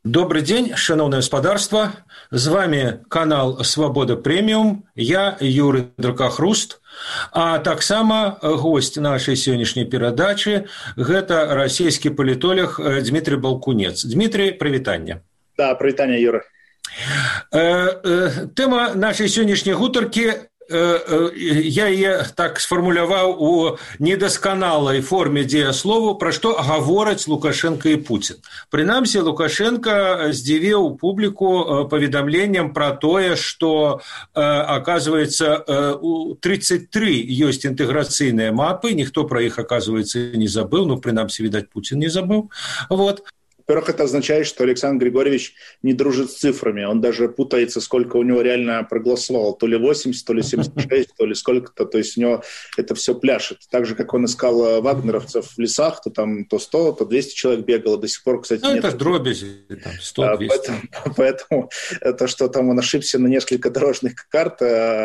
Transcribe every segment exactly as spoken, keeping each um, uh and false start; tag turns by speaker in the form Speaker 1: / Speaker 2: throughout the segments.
Speaker 1: Добрый день, шановное господарство. З вами канал «Свобода Премиум». Я Юрий Дракахруст. А таксама гость нашей сегодняшней передачи – это российский политолог Дмитрий Балкунец. Дмитрий, привитание.
Speaker 2: Да, привитание, Юра.
Speaker 1: Тема нашей сегодняшней гутаркі я яе так сфармуляваў у недасканалай форме дзеяслову, пра што гавораць Лукашенко і Путін. Прынамсі, Лукашенко здзівіў публіку паведамленнем пра тое, што, оказывается, у тридцать три ёсць інтэграцыйныя мапы, ніхто пра іх, оказывается, не забыў, ну, прынамсі, відаць, Путін не забыў. Вот.
Speaker 2: Во-первых, это означает, что Александр Григорьевич не дружит с цифрами. Он даже путается, сколько у него реально проголосовало. То ли восемьдесят, то ли семьдесят шесть, то ли сколько-то. То есть у него это все пляшет. Так же, как он искал вагнеровцев в лесах, то там то сто, то двести человек бегало. До сих пор, кстати,
Speaker 1: ну,
Speaker 2: нет.
Speaker 1: Это дробези, там, сто-двести.
Speaker 2: Поэтому, поэтому то, что там он ошибся на несколько дорожных карт,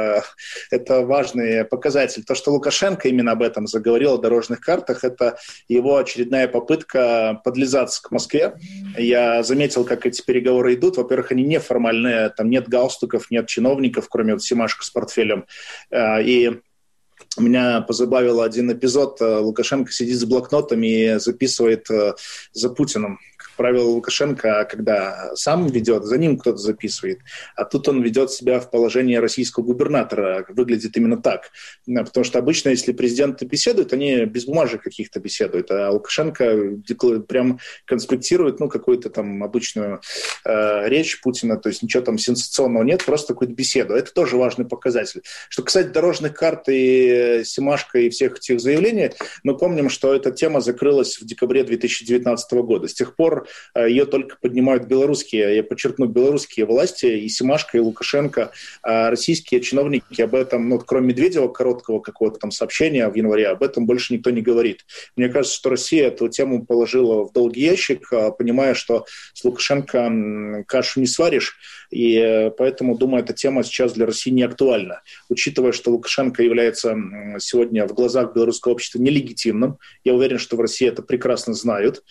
Speaker 2: это важный показатель. То, что Лукашенко именно об этом заговорил, о дорожных картах, это его очередная попытка подлизаться к Москве. Я заметил, как эти переговоры идут. Во-первых, они неформальные, там нет галстуков, нет чиновников, кроме вот Семашко с портфелем. И меня позабавил один эпизод. Лукашенко сидит с блокнотом и записывает за Путиным. Как правило, Лукашенко, когда сам ведет, за ним кто-то записывает. А тут он ведет себя в положении российского губернатора. Выглядит именно так. Потому что обычно, если президенты беседуют, они без бумажек каких-то беседуют. А Лукашенко прям конспектирует ну, какую-то там обычную э, речь Путина. То есть ничего там сенсационного нет, просто какую-то беседу. Это тоже важный показатель. Что, кстати, дорожных карт и Семашко и всех этих заявлений, мы помним, что эта тема закрылась в декабре две тысячи девятнадцатого года. С тех пор ее только поднимают белорусские, я подчеркну, белорусские власти, и Семашко, и Лукашенко. А российские чиновники об этом, ну, кроме Медведева, короткого какого-то там сообщения в январе, об этом больше никто не говорит. Мне кажется, что Россия эту тему положила в долгий ящик, понимая, что с Лукашенко кашу не сваришь, и поэтому, думаю, эта тема сейчас для России не актуальна. Учитывая, что Лукашенко является сегодня в глазах белорусского общества нелегитимным, я уверен, что в России это прекрасно знают,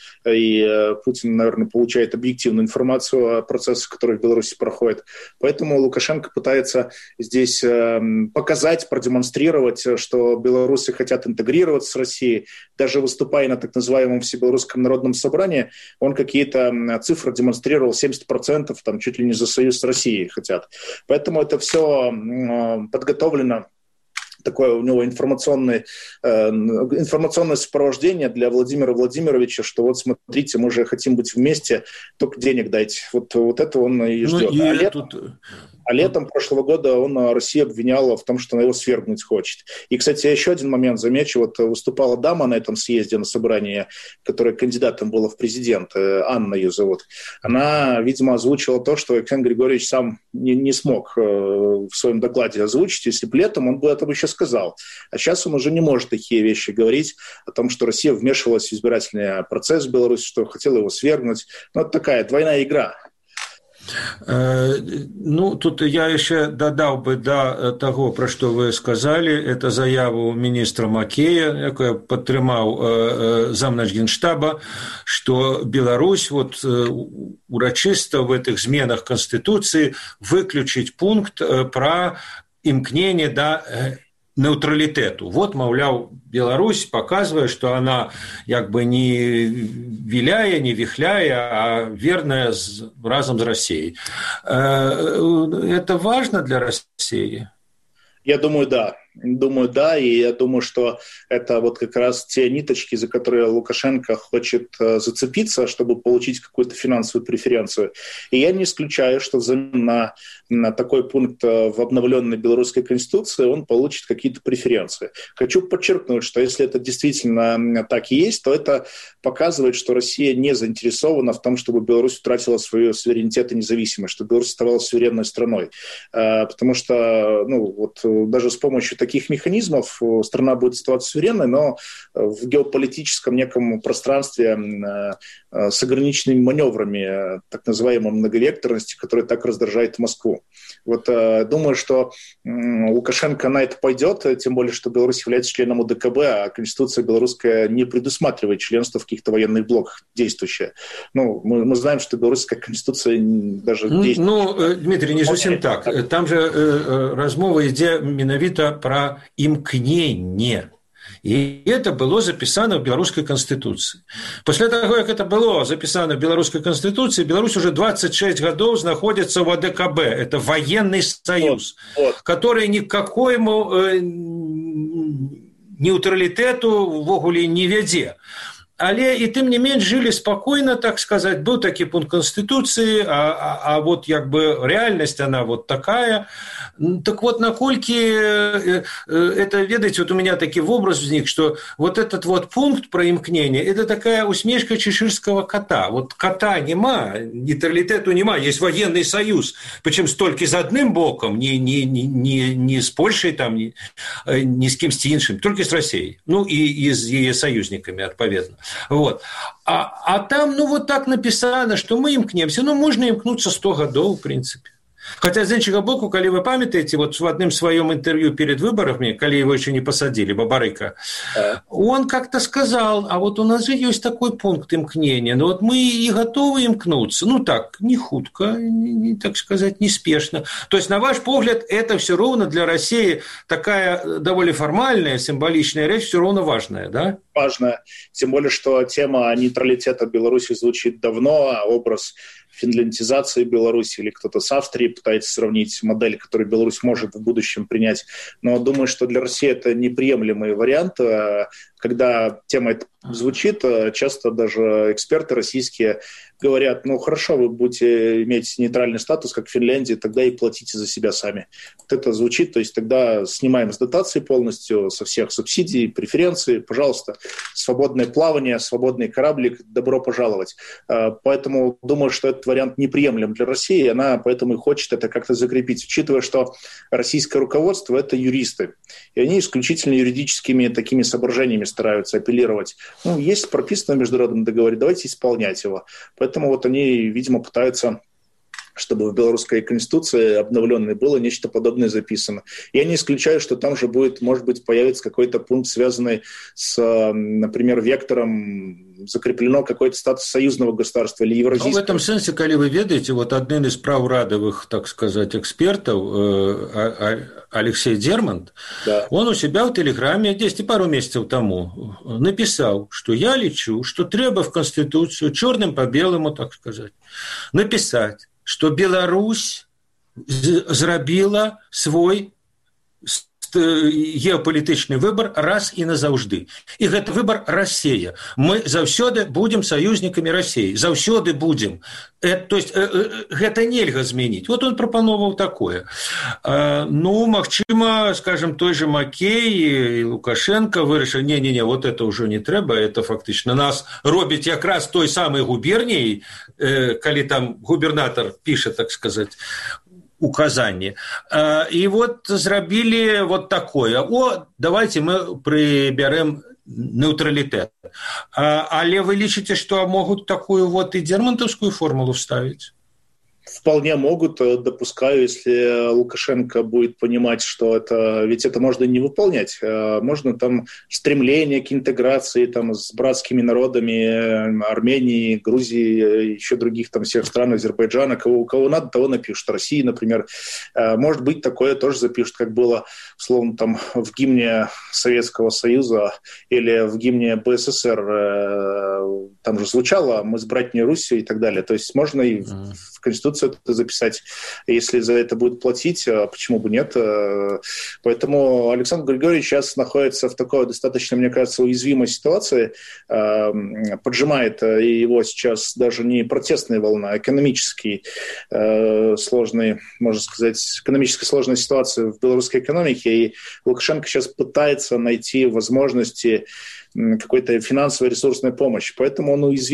Speaker 2: и Путин, наверное, получает объективную информацию о процессах, которые в Беларуси проходят. Поэтому Лукашенко пытается здесь показать, продемонстрировать, что белорусы хотят интегрироваться с Россией. Даже выступая на так называемом Всебелорусском народном собрании, он какие-то цифры демонстрировал, семьдесят процентов, там, чуть ли не за союз с Россией хотят. Поэтому это все подготовлено. Такое у него информационное, э, информационное сопровождение для Владимира Владимировича, что вот смотрите, мы же хотим быть вместе, только денег дайте. Вот, вот это он и ждет. Ну, и а, летом, тут... а летом прошлого года он Россию обвинял в том, что она его свергнуть хочет. И, кстати, еще один момент замечу. Вот выступала дама на этом съезде, на собрании, которая кандидатом была в президенты, Анна ее зовут. Она, видимо, озвучила то, что Александр Григорьевич сам не, не смог э, в своем докладе озвучить. Если бы летом, он бы это еще сказал. А сейчас он уже не может такие вещи говорить о том, что Россия вмешивалась в избирательный процесс в Беларуси, что хотела его свергнуть. Ну, это такая двойная игра.
Speaker 1: Ну, тут я еще додал бы до того, про что вы сказали, это заяву министра Макея, якая падтрымаў замнач Генштаба, что Беларусь вот урачыста в этих зменах Конституции выключить пункт про імкнение до нейтралітэту. Вот, маўляў, Беларусь показывает, что она як бы не виляя, не вихляя, а верная разом с Россией. Это важно для России?
Speaker 2: Я думаю, да. Думаю, да, и я думаю, что это вот как раз те ниточки, за которые Лукашенко хочет зацепиться, чтобы получить какую-то финансовую преференцию. И я не исключаю, что взамен на, на такой пункт в обновленной белорусской конституции он получит какие-то преференции. Хочу подчеркнуть, что если это действительно так и есть, то это показывает, что Россия не заинтересована в том, чтобы Беларусь утратила свою суверенитет и независимость, чтобы Беларусь оставалась суверенной страной. Потому что ну, вот, даже с помощью таких механизмов страна будет оставаться суверенной, но в геополитическом неком пространстве с ограниченными маневрами так называемой многовекторности, которая так раздражает Москву. Вот думаю, что Лукашенко на это пойдет, тем более, что Беларусь является членом УДКБ, а Конституция белорусская не предусматривает членство в каких-то военных блоках действующее. Ну, мы, мы знаем, что белорусская Конституция даже
Speaker 1: ну,
Speaker 2: действует.
Speaker 1: Ну, Дмитрий, не зовсім так. Там же э, размова ідзе менавіта про імкненне. И это было записано в белорусской конституции. После того, как это было записано в белорусской конституции, Беларусь уже двадцать шесть годов находится в АДКБ. Это военный союз, вот, вот. который ни к какому э, нейтралитету ввогуле не вядзе. Але і тым не менш жылі спакойна, так сказаць, быў такі пункт Конституцыі, а, а, а вот як бы реальнасць она вот такая. Так вот, наколькі это, ведаеце, вот у меня такі вобраз возник, что вот этот вот пункт про імкнение, это такая усмешка чеширского кота. Вот кота нема, нейтралитету нема, есть военный союз, причем столько с одним боком, не, не, не, не, не с Польшей, там, не, не с кем-то иншим, только с Россией. Ну, и, и с ее союзниками, отповедно. Вот. А, а там, ну, вот так написано, что мы имкнемся. Ну, можно имкнуться сто годов, в принципе. Хотя, з іншага боку, калі вы памятаеце, вот в одном своем интервью перед выборами, калі его еще не посадили, Бабарыка, он как-то сказал, а вот у нас же есть такой пункт имкнения, но вот мы и готовы имкнуться. Ну так, не хутко, не, так сказать, неспешно. То есть, на ваш погляд, это все равно для России такая довольно формальная, символичная речь, все равно важная, да?
Speaker 2: Важная. Тем более, что тема нейтралитета Беларуси звучит давно, а образ финляндизации Беларуси, или кто-то с Австрией пытается сравнить модель, которую Беларусь может в будущем принять. Но думаю, что для России это неприемлемый вариант. Когда тема эта звучит, часто даже эксперты российские говорят, ну хорошо, вы будете иметь нейтральный статус, как Финляндия, тогда и платите за себя сами. Вот это звучит, то есть тогда снимаем с дотации полностью, со всех субсидий, преференций, пожалуйста, свободное плавание, свободный кораблик, добро пожаловать. Поэтому думаю, что этот вариант неприемлем для России, и она поэтому и хочет это как-то закрепить, учитывая, что российское руководство – это юристы, и они исключительно юридическими такими соображениями стараются апеллировать. Ну, есть прописано в международном договоре, давайте исполнять его. Поэтому вот они, видимо, пытаются, чтобы в белорусской конституции обновленной было нечто подобное записано. Я не исключаю, что там же будет, может быть, появится какой-то пункт, связанный с, например, вектором, закреплено какой-то статус союзного государства или евразийского.
Speaker 1: Ну, в этом смысле, коли вы ведаете, вот один из праврадовых, так сказать, экспертов, э, Алексей Дермант, да. Он у себя в Телеграме десять пару месяцев тому написал, что я лечу, что треба в Конституцию черным по белому, так сказать, написать, что Беларусь зрабіла свой геапалітычны выбор раз і назаўжды. І гэта выбор Россия. Мы заўсёды будем союзнікамі России. Заўсёды будем. Это, то есть гэта нельга зменіць. Вот он прапановаў такое. Ну, магчыма, скажем, той же Макей и Лукашенко вырашылі, не-не-не, вот это уже не трэба, это фактично нас робіць якраз той самой губернией, калі там губернатор пишет, так сказать, указание. И вот зрабілі вот такое. О, давайте мы прыбярэм нейтралитет. Але вы лічыце, что могут такую вот и дермантовскую формулу вставить?
Speaker 2: Вполне могут, допускаю, если Лукашенко будет понимать, что это, ведь это можно не выполнять. Можно там стремление к интеграции там, с братскими народами Армении, Грузии, еще других там всех стран, Азербайджана, кого, у кого надо, того напишут. России, например. Может быть, такое тоже запишут, как было, условно, там, в гимне Советского Союза или в гимне БССР. Там же звучало «Мы с братней Русью» и так далее. То есть можно и в Конституцию это записать, если за это будут платить, почему бы нет. Поэтому Александр Григорьевич сейчас находится в такой достаточно, мне кажется, уязвимой ситуации. Поджимает его сейчас даже не протестная волна, а экономический сложный, можно сказать, экономически сложная ситуация в белорусской экономике. И Лукашенко сейчас пытается найти возможности какой-то финансовой ресурсной помощи. Поэтому он уязвим.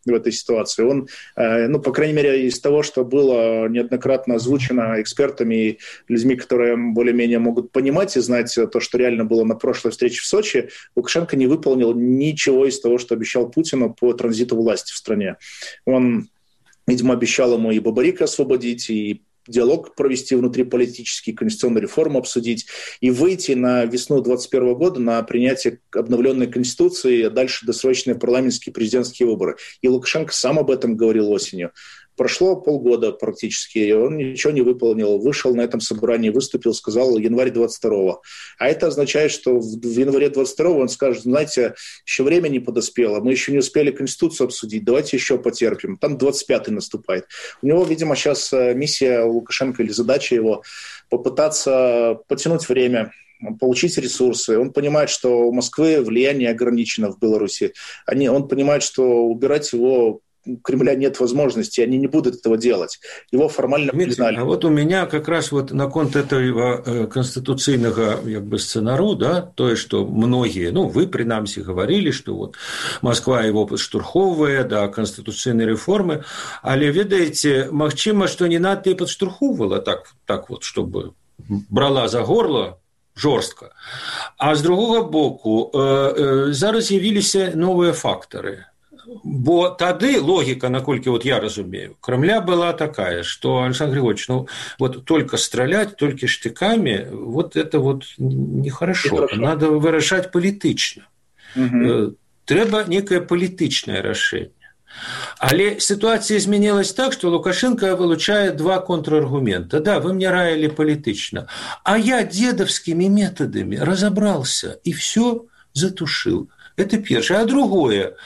Speaker 2: в этой ситуации. Он, ну, по крайней мере, из того, что было неоднократно озвучено экспертами и людьми, которые более-менее могут понимать и знать то, что реально было на прошлой встрече в Сочи, Лукашенко не выполнил ничего из того, что обещал Путину по транзиту власти в стране. Он, видимо, обещал ему и Бабарика освободить, и диалог провести внутриполитический, конституционную реформу обсудить и выйти на весну двадцать первого года на принятие обновленной конституции, а дальше досрочные парламентские президентские выборы. И Лукашенко сам об этом говорил осенью. Прошло полгода практически, и он ничего не выполнил. Вышел на этом собрании, выступил, сказал январь двадцать второго. А это означает, что в январе двадцать второго он скажет, знаете, еще время не подоспело, мы еще не успели Конституцию обсудить, давайте еще потерпим. Там двадцать пятый наступает. У него, видимо, сейчас миссия Лукашенко или задача его попытаться потянуть время, получить ресурсы. Он понимает, что у Москвы влияние ограничено в Беларуси. Они, он понимает, что убирать его у Кремля нет возможности, они не будут этого делать. Его формально
Speaker 1: Дмитрий,
Speaker 2: признали.
Speaker 1: А вот у меня как раз вот на конт этого конституцыйнага як бы сцэнару, да, тое, што многія, ну, вы, прынамсі, говорили, что вот Москва его падштурхоўвае да конституцыйнай рэформы, але, ведаеце, магчыма, што не надта і падштурхоўвала так, так вот, чтобы брала за горло жорстка. А з другога боку, зараз з'явіліся новыя фактары. Бо тады логика, наколькі вот я разумею, Кремля была такая, что, Александр Григорьевич, ну вот только стрелять, только штыками, вот это вот нехорошо. Нехорошо. Надо вырашаць палітычна. Угу. Трэба некае палітычнае рашэнне. Але ситуация изменилась так, что Лукашенко вылучает два контраргумента. Да, вы мне раили палітычна, а я дедовскими методами разобрался и все затушил. Это первое. А другое.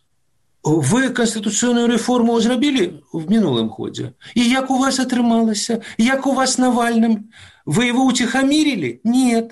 Speaker 1: Вы конституцыйную рэформу зрабілі в мінулым годзе? І як у вас атрымалася? Як у вас Навальным? Вы его утихомирили? Нет.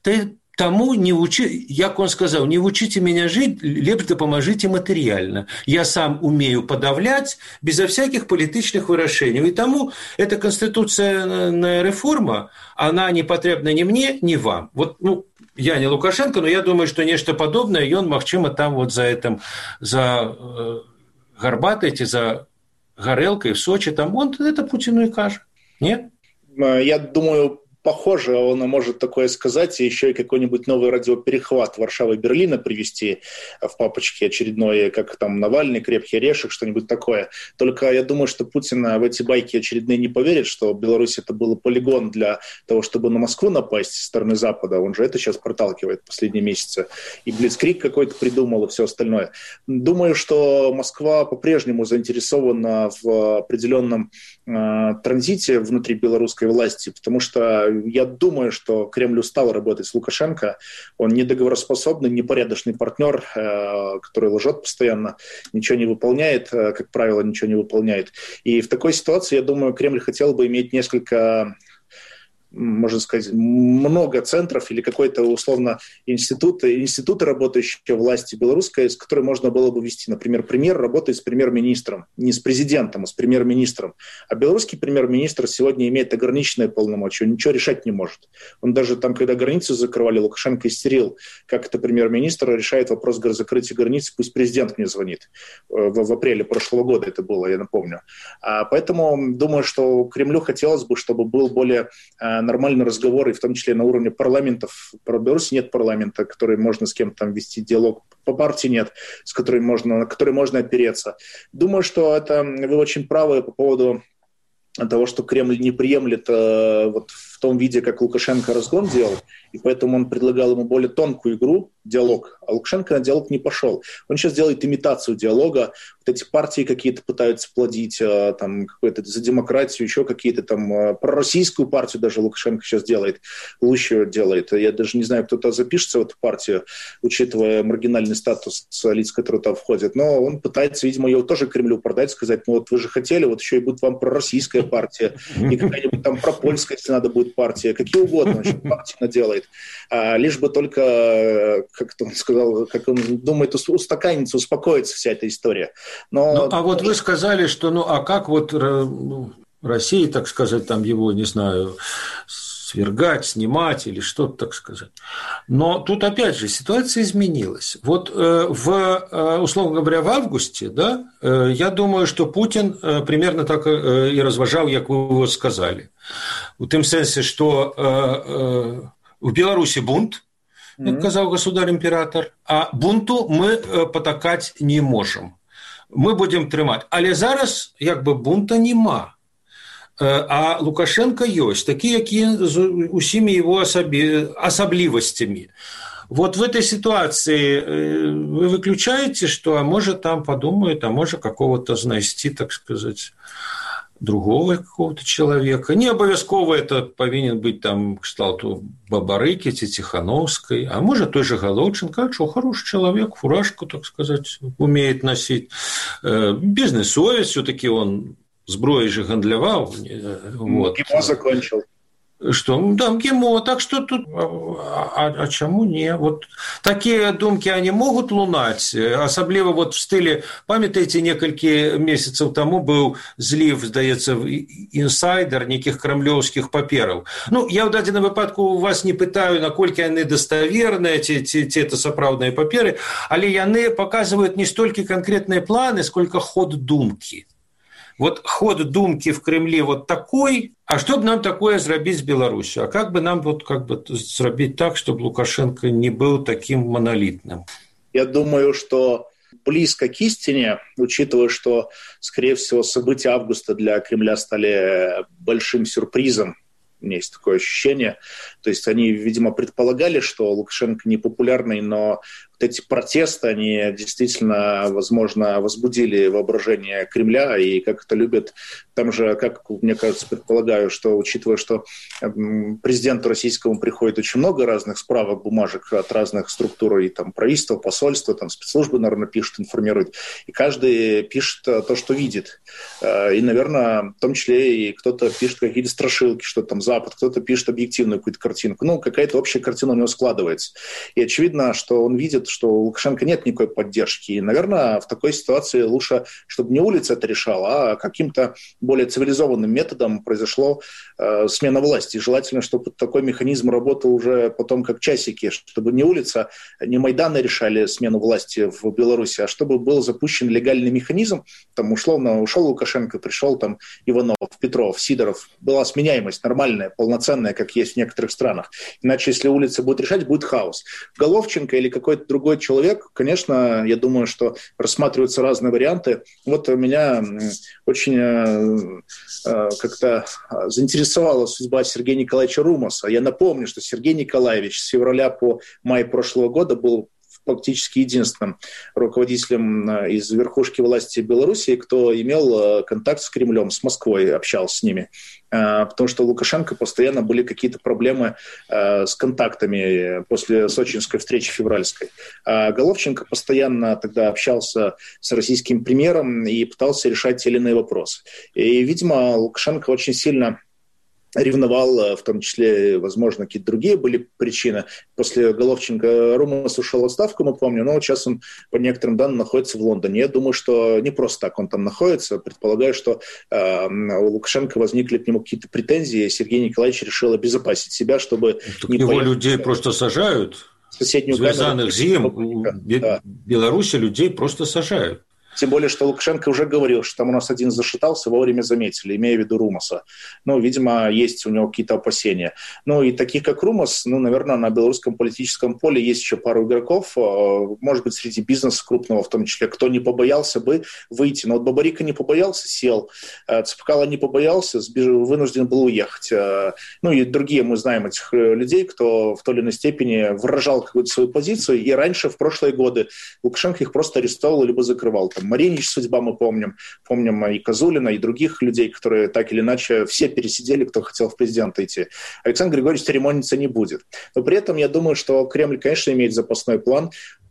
Speaker 1: Тому не учи, як он сказал, не учите меня жить, лепш дапамажите материально. Я сам умею подавлять безо всяких политичных вырашений. И тому эта конституционная реформа, она не потребна ни мне, ни вам. Вот, ну, я не Лукашенко, но я думаю, что нечто подобное, и он, магчыма, там вот за этим, за э, гарбатой, за горелкой в Сочи, там он это Путину и кажет. Нет?
Speaker 2: Я думаю, похоже, он может такое сказать, и еще и какой-нибудь новый радиоперехват Варшавы-Берлина привести в папочке очередной, как там Навальный, крепкий орешек, что-нибудь такое. Только я думаю, что Путин в эти байки очередные не поверит, что Беларусь это был полигон для того, чтобы на Москву напасть со стороны Запада. Он же это сейчас проталкивает последние месяцы. И блицкриг какой-то придумал, и все остальное. Думаю, что Москва по-прежнему заинтересована в определенном э, транзите внутри белорусской власти, потому что я думаю, что Кремль устал работать с Лукашенко. Он недоговороспособный, непорядочный партнер, который лжет постоянно, ничего не выполняет, как правило, ничего не выполняет. И в такой ситуации, я думаю, Кремль хотел бы иметь несколько, можно сказать, много центров или какой-то, условно, институт, институты, работающие в власти белорусской, с которой можно было бы вести. Например, премьер работает с премьер-министром, не с президентом, а с премьер-министром. А белорусский премьер-министр сегодня имеет ограниченные полномочия, он ничего решать не может. Он даже там, когда границу закрывали, Лукашенко истерил, как это премьер-министр решает вопрос закрытия границы, пусть президент мне звонит. В, в апреле прошлого года это было, я напомню. А поэтому думаю, что Кремлю хотелось бы, чтобы был более нормальные разговоры, в том числе на уровне парламентов. Про Беларусь нет парламента, который можно с кем-то там вести диалог. По партии нет, с которой можно, на который можно опереться. Думаю, что это вы очень правы по поводу того, что Кремль не приемлет э, вот в том виде, как Лукашенко разгон делал, и поэтому он предлагал ему более тонкую игру, диалог, а Лукашенко на диалог не пошел. Он сейчас делает имитацию диалога, вот эти партии какие-то пытаются плодить, э, там, какой-то за демократию, еще какие-то там, э, пророссийскую партию даже Лукашенко сейчас делает, лучше делает. Я даже не знаю, кто туда запишется в эту партию, учитывая маргинальный статус лиц, которые туда входят, но он пытается, видимо, ее тоже Кремлю продать, сказать, ну вот вы же хотели, вот еще и будет вам пророссийская партия, и какая-нибудь там пропольская, если надо будет партия, какие угодно, значит, партия наделает. А, лишь бы только, как он сказал, как он думает, устаканиться, успокоится вся эта история. Но...
Speaker 1: Ну, а вот вы сказали, что, ну, а как вот Россия, так сказать, там его, не знаю, свергать, снимать или что-то, так сказать. Но тут, опять же, ситуация изменилась. Вот в, условно говоря, в августе, да, я думаю, что Путин примерно так и разважал, как вы его сказали. В том смысле, что в Беларуси бунт, как сказал государь-император, а бунту мы потакать не можем. Мы будем трымаць. Але зараз як бы бунта нема. А Лукашенко ёсць, такі, які з усімі его асаблівасцямі. Вот в этой ситуации вы выключаете, что, а может, там подумают, а может, какого-то знайсці, так сказать, другого какого-то человека. Не обовязково это повинен быть там кшталту Бабарыки, Тихановской, а может, той же Головченко, что хороший человек, фуражку, так сказать, умеет носить. Бизнес-совесть, все-таки он зброей же гандлявал. Вот.
Speaker 2: ГИМО закончил.
Speaker 1: Что? Да, ГИМО. Так что тут... А, а, а чему не? Вот такие думки, они могут лунать. Особливо вот в стиле... Памятаете, некалькі месяцев тому был злив, здаецца, инсайдер неких кремлевских паперов. Ну, я в дадзеным выпадку вас не пытаю, наколькі яны достоверные, ці, ці, ці это сапраўдныя паперы, але яны показывают не столько конкретные планы, сколько ход думки. Вот ход думки в Кремле вот такой, а что бы нам такое сделать с Беларусью? А как бы нам вот как бы сделать так, чтобы Лукашенко не был таким монолитным?
Speaker 2: Я думаю, что близко к истине, учитывая, что, скорее всего, события августа для Кремля стали большим сюрпризом. У меня есть такое ощущение. То есть они, видимо, предполагали, что Лукашенко не популярный, но вот эти протесты, они действительно, возможно, возбудили воображение Кремля, и как это любят, там же, как, мне кажется, предполагаю, что, учитывая, что президенту российскому приходит очень много разных справок, бумажек от разных структур, и там правительства, посольства, там спецслужбы, наверное, пишут, информируют, и каждый пишет то, что видит. И, наверное, в том числе и кто-то пишет какие-то страшилки, что там Запад, кто-то пишет объективную какую-то картинку. Ну, какая-то общая картина у него складывается. И очевидно, что он видит, что у Лукашенко нет никакой поддержки. И, наверное, в такой ситуации лучше, чтобы не улица это решала, а каким-то более цивилизованным методом произошло э, смена власти. И желательно, чтобы такой механизм работал уже потом как часики, чтобы не улица, не Майданы решали смену власти в Беларуси, а чтобы был запущен легальный механизм. Там, условно, ушел Лукашенко, пришел там Иванов, Петров, Сидоров. Была сменяемость нормальная, полноценная, как есть в некоторых странах. Иначе, если улица будет решать, будет хаос. Головченко или какой-то другой человек, конечно, я думаю, что рассматриваются разные варианты. Вот меня очень э, э, как-то заинтересовала судьба Сергея Николаевича Румаса. Я напомню, что Сергей Николаевич с февраля по май прошлого года был фактически единственным руководителем из верхушки власти Беларуси, кто имел контакт с Кремлем, с Москвой, общался с ними. Потому что у Лукашенко постоянно были какие-то проблемы с контактами после сочинской встречи февральской. А Головченко постоянно тогда общался с российским премьером и пытался решать те или иные вопросы. И, видимо, Лукашенко очень сильно ревновал, в том числе, возможно, какие-то другие были причины. После Головченко Румас ушел в отставку, мы помним, но сейчас он, по некоторым данным, находится в Лондоне. Я думаю, что не просто так он там находится. Предполагаю, что э, у Лукашенко возникли к нему какие-то претензии, и Сергей Николаевич решил обезопасить себя, чтобы...
Speaker 1: Так не его поехать... людей просто сажают. Связанных зим
Speaker 2: да.
Speaker 1: В Беларуси людей просто сажают.
Speaker 2: Тем более, что Лукашенко уже говорил, что там у нас один зашатался, вовремя заметили, имея в виду Румаса. Ну, видимо, есть у него какие-то опасения. Ну, и таких, как Румас, ну, наверное, на белорусском политическом поле есть еще пару игроков, может быть, среди бизнеса крупного, в том числе, кто не побоялся бы выйти. Но вот Бабарика не побоялся, сел. Цепкало не побоялся, вынужден был уехать. Ну, и другие, мы знаем этих людей, кто в той или иной степени выражал какую-то свою позицию. И раньше, в прошлые годы, Лукашенко их просто арестовал либо закрывал. Там Маринич судьба мы помним, помним и Козулина, и других людей, которые так или иначе все пересидели, кто хотел в президенты идти. Александр Григорьевич церемониться не будет. Но при этом я думаю, что Кремль, конечно, имеет запасной план.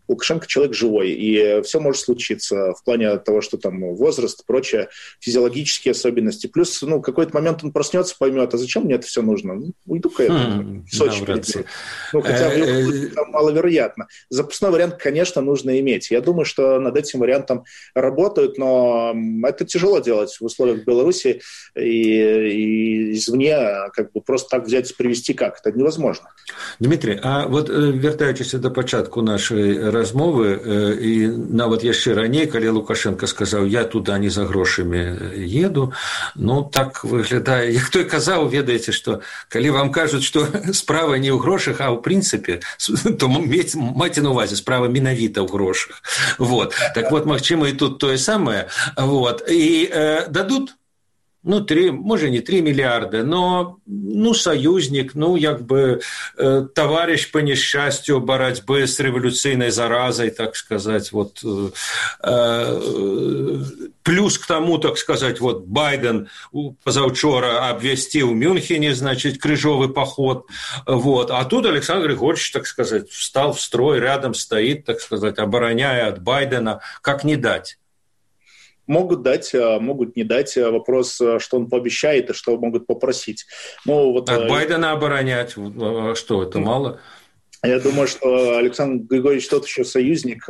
Speaker 2: Лукашенко человек живой, и все может случиться в плане того, что там возраст, прочее, физиологические особенности. Плюс, ну, в какой-то момент он проснется, поймет, а зачем мне это все нужно? Ну, уйду-ка я
Speaker 1: mm,
Speaker 2: в Сочи. Ну, хотя в его там маловероятно. Запасной вариант, конечно, нужно иметь. Я думаю, что над этим вариантом работают, но это тяжело делать в условиях Беларуси, и, и извне как бы просто так взять и привести как? Это невозможно.
Speaker 1: Дмитрий, а вот вертаючись до початку нашей размовы, і нават яшчэ раней, калі Лукашенко сказаў, я туда не за грошамі еду, ну так выглядае, як той казаў, ведаеце, што калі вам кажуць, што справа не ў грошах, а ў прынцыпе, то маце на увазе, справа менавіта ў грошах. Вот. Так вот, магчыма, і тут тое самае. Вот. І э, дадут ну, три, может, не три миллиарда, но, ну, союзник, ну, як бы, э, товарищ по несчастью борьбы с революционной заразой, так сказать, вот, э, э, плюс к тому, так сказать, вот, Байден позавчора обвестил в Мюнхене, значит, крыжовый поход, вот, а тут Александр Григорьевич, так сказать, встал в строй, рядом стоит, так сказать, обороняя от Байдена, как не дать?
Speaker 2: Могут дать, могут не дать. Вопрос, что он пообещает и что могут попросить. Ну, вот,
Speaker 1: от Байдена оборонять, что, это мало?
Speaker 2: Я думаю, что Александр Григорьевич тот еще союзник,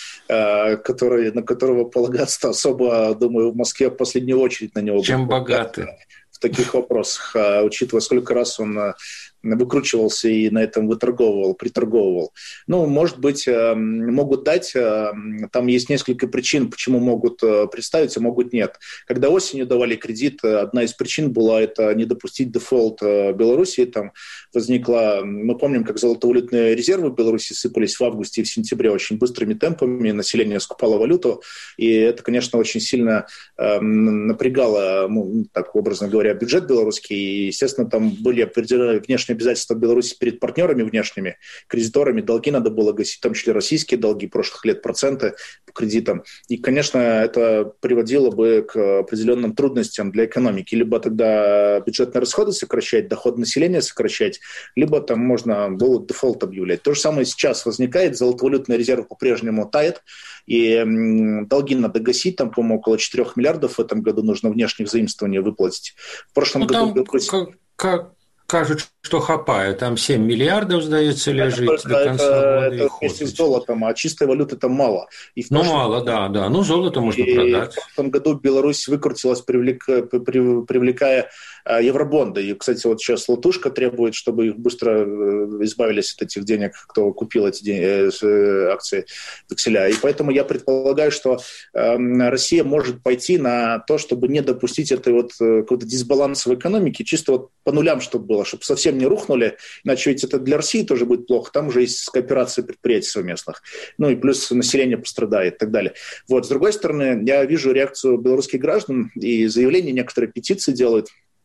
Speaker 2: который, на которого полагаться особо, думаю, в Москве в последнюю очередь на него.
Speaker 1: Чем богаты?
Speaker 2: В таких вопросах, учитывая, сколько раз он выкручивался и на этом выторговывал, приторговывал. Ну, может быть, могут дать, там есть несколько причин, почему могут представить, а могут нет. Когда осенью давали кредит, одна из причин была это не допустить дефолт Беларуси. Там возникла, мы помним, как золотовалютные резервы в Беларуси сыпались в августе и в сентябре очень быстрыми темпами, население скупало валюту, и это, конечно, очень сильно напрягало, ну, так образно говоря, бюджет белорусский, и, естественно, там были определенные внешние обязательства Беларуси перед партнерами внешними, кредиторами, долги надо было гасить, в том числе российские долги прошлых лет, проценты по кредитам. И, конечно, это приводило бы к определенным трудностям для экономики. Либо тогда бюджетные расходы сокращать, доход населения сокращать, либо там можно было дефолт объявлять. То же самое сейчас возникает, золотовалютный резерв по-прежнему тает, и долги надо гасить, там, по-моему, около четырёх миллиардов в этом году нужно внешних заимствований выплатить. В прошлом
Speaker 1: ну,
Speaker 2: году...
Speaker 1: Там, Беларусь... как, как... Кажуть, что хапает, там семь миллиардов, сдается, лежит
Speaker 2: это,
Speaker 1: до конца
Speaker 2: это,
Speaker 1: года.
Speaker 2: Это вместе с золотом, а чистой валюты там мало. И
Speaker 1: ну, прошлом... мало, да, да. Ну, золото можно и продать.
Speaker 2: В том году Беларусь выкрутилась, привлека, привлекая евробонды. И, кстати, вот сейчас Латушка требует, чтобы их быстро избавились от этих денег, кто купил эти деньги, акции векселя. И поэтому я предполагаю, что Россия может пойти на то, чтобы не допустить этой вот какой-то дисбаланса в экономике, чисто вот по нулям, чтобы было, чтобы совсем не рухнули, иначе ведь это для России тоже будет плохо. Там уже есть кооперация предприятий совместных. Ну и плюс население пострадает и так далее. Вот. С другой стороны, я вижу реакцию белорусских граждан и заявления, некоторые петиции делают,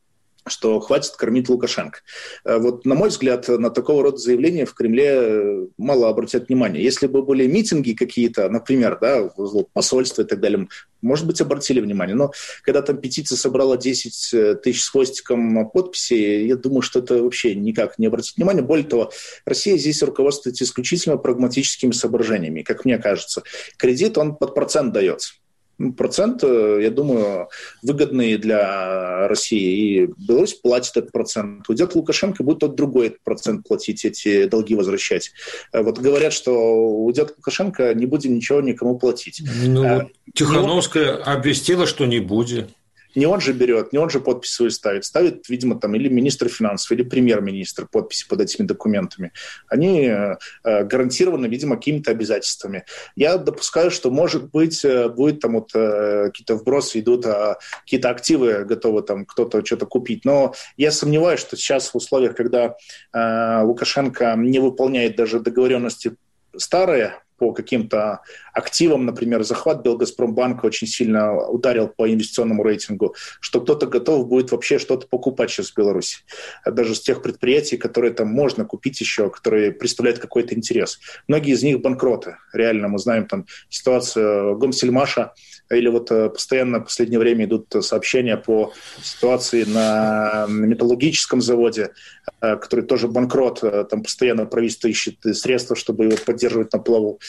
Speaker 2: что хватит кормить Лукашенко. Вот, на мой взгляд, на такого рода заявления в Кремле мало обратят внимание. Если бы были митинги какие-то, например, да, посольства и так далее, может быть, обратили внимание. Но когда там петиция собрала десять тысяч с хвостиком подписей, я думаю, что это вообще никак не обратит внимания. Более того, Россия здесь руководствуется исключительно прагматическими соображениями, как мне кажется. Кредит, он под процент дается. Процент, я думаю, выгодный для России. И Беларусь платит этот процент. Уйдет Лукашенко, будет тот другой этот процент платить, эти долги возвращать. Вот говорят, что уйдет Лукашенко, не будем ничего никому платить.
Speaker 1: Ну, а, Тихановская он... обвестила, что не будет.
Speaker 2: Не он же берет, не он же подпись свою ставит. Ставит, видимо, там или министр финансов, или премьер-министр подписи под этими документами. Они э, гарантированы, видимо, какими-то обязательствами. Я допускаю, что, может быть, будет там вот э, какие-то вбросы идут, а какие-то активы готовы там кто-то что-то купить. Но я сомневаюсь, что сейчас в условиях, когда э, Лукашенко не выполняет даже договоренности старые, по каким-то активам, например, захват Белгазпромбанка очень сильно ударил по инвестиционному рейтингу, что кто-то готов будет вообще что-то покупать сейчас в Беларуси. Даже с тех предприятий, которые там можно купить еще, которые представляют какой-то интерес. Многие из них банкроты. Реально, мы знаем там ситуацию Гомсельмаша, или вот постоянно в последнее время идут сообщения по ситуации на металлургическом заводе, который тоже банкрот, там постоянно правительство ищет средства, чтобы его поддерживать на плаву.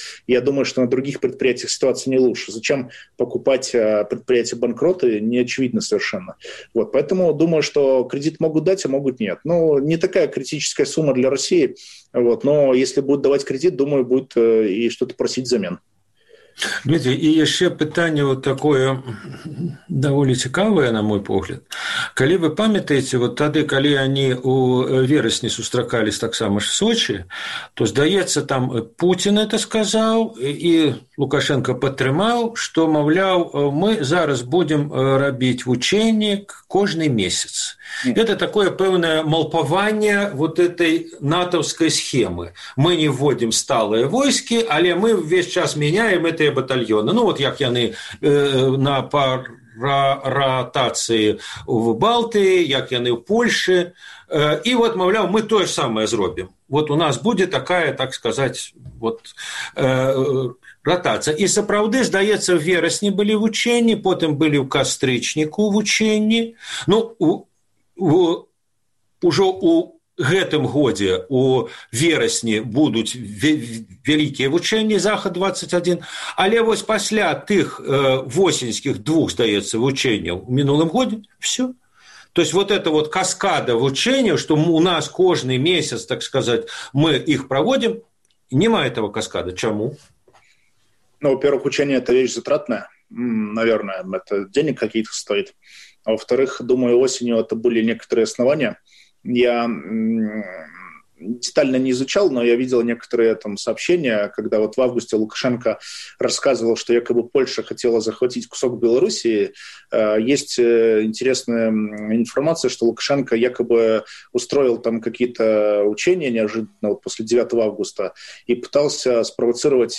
Speaker 2: Я думаю, что на других предприятиях ситуация не лучше. Зачем покупать предприятия банкроты, не очевидно совершенно. Вот, поэтому думаю, что кредит могут дать, а могут нет. Ну, не такая критическая сумма для России, вот, но если будут давать кредит, думаю, будет и что-то просить взамен.
Speaker 1: Дмитрий, і яшчэ пытанне вот такое даволі цікавае, на мой погляд. Калі вы памятаеце, вот тады, калі они у верасні сустракались таксама ж в Сочи, то, здаецца, там Путин это сказал, и Лукашенко падтрымаў, што, маўляў, мы зараз будем рабіць вучэнні кожны месяц. Это такое пэўнае малпаванне вот этой натовской схемы. Мы не вводим сталые войски, але мы весь час меняем это батальоны. Ну, вот як яны э, на паротацыі в Балтыі, як яны ў Польшы. Э, і вот, маўляў, мы тое самае зробім. Вот у нас будзе такая, так сказаць, вот, э, ротацыя. І сапраўды, здаецца, в верасні былі вучэнні, потым былі ў кастрычніку вучэнні. Ну, у, у, ужо у гэтым годзе у верасні будуць вялікія вучэнні захад двадцать один, але вось пасля тых э, восеньскіх двух, здаецца, вучэнняў у мінулым годзе все. То есть вот эта вот каскада вучэнняў, что у нас кожны месяц, так сказать, мы их проводим, нема этого каскада. Чаму?
Speaker 2: Ну, во-первых, учение – это вещь затратная, наверное, это денег каких-то стоит. А во-вторых, думаю, осенью это были некоторые основания. Я детально не изучал, но я видел некоторые там сообщения, когда вот в августе Лукашенко рассказывал, что якобы Польша хотела захватить кусок Белоруссии. Есть интересная информация, что Лукашенко якобы устроил там какие-то учения неожиданно вот после девятого августа и пытался спровоцировать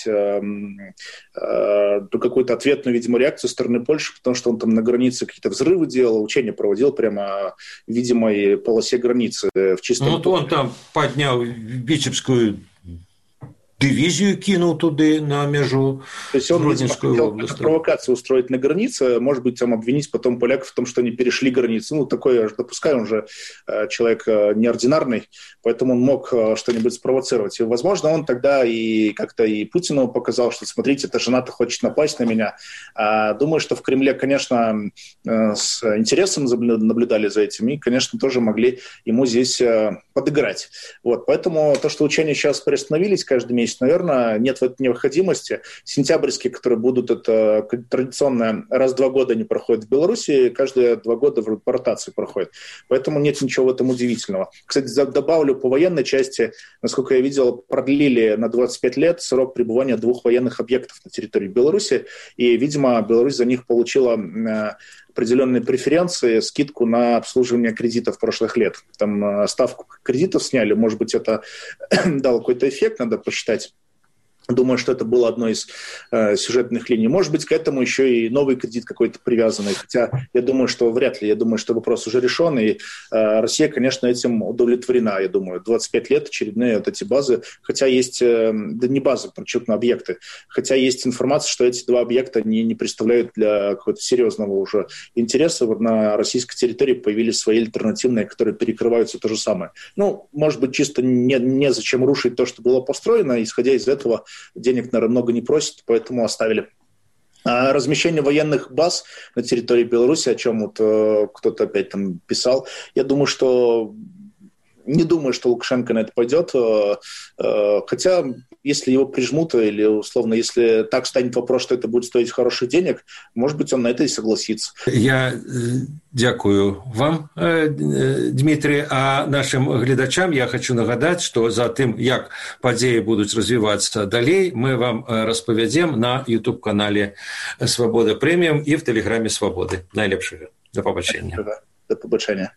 Speaker 2: какую-то ответную, видимо, реакцию со стороны Польши, потому что он там на границе какие-то взрывы делал, учения проводил прямо в видимой полосе границы. В чистом...
Speaker 1: Ну, он там поднял Витебскую дивизию, кинул туда на межу.
Speaker 2: То есть он, видимо, хотел провокацию устроить на границе, может быть, там обвинить потом поляков в том, что они перешли границу. Ну, такое я же допускаю, он же человек неординарный, поэтому он мог что-нибудь спровоцировать. И, возможно, он тогда и как-то и Путину показал, что, смотрите, эта жена-то хочет напасть на меня. Думаю, что в Кремле, конечно, с интересом наблюдали за этим и, конечно, тоже могли ему здесь подыграть. Вот, поэтому то, что учения сейчас приостановились каждый месяц, наверное, нет в этой необходимости. Сентябрьские, которые будут, это традиционно раз в два года они проходят в Беларуси, каждые два года в ротации проходят. Поэтому нет ничего в этом удивительного. Кстати, добавлю, по военной части, насколько я видел, продлили на двадцать пять лет срок пребывания двух военных объектов на территории Беларуси, и, видимо, Беларусь за них получила определенные преференции, скидку на обслуживание кредитов прошлых лет. Там ставку кредитов сняли, может быть, это дало какой-то эффект, надо посчитать. Думаю, что это было одной из э, сюжетных линий. Может быть, к этому еще и новый кредит какой-то привязанный. Хотя я думаю, что вряд ли. Я думаю, что вопрос уже решен. И э, Россия, конечно, этим удовлетворена. Я думаю, двадцать пять лет очередные вот эти базы. Хотя есть, э, да не базы, подчеркну, объекты. Хотя есть информация, что эти два объекта не, не представляют для какого-то серьезного уже интереса. Вот на российской территории появились свои альтернативные, которые перекрываются то же самое. Ну, может быть, чисто не, незачем рушить то, что было построено. Исходя из этого, денег, наверное, много не просят, поэтому оставили. А размещение военных баз на территории Беларуси, о чем вот э, кто-то опять там писал, я думаю, что не думаю, что Лукашенко на это пойдет, э, э, хотя если его прижмут или, условно, если так станет вопрос, что это будет стоить хороших денег, может быть, он на это и согласится.
Speaker 1: Я дякую вам, Дмитрий, а нашим глядачам я хочу нагадать, что за тем, як подеи будут развиваться далей, мы вам распавядзем на YouTube-канале «Свобода Премиум» и в Телеграме «Свободы». Найлепшего. До побачення.
Speaker 2: До побачення.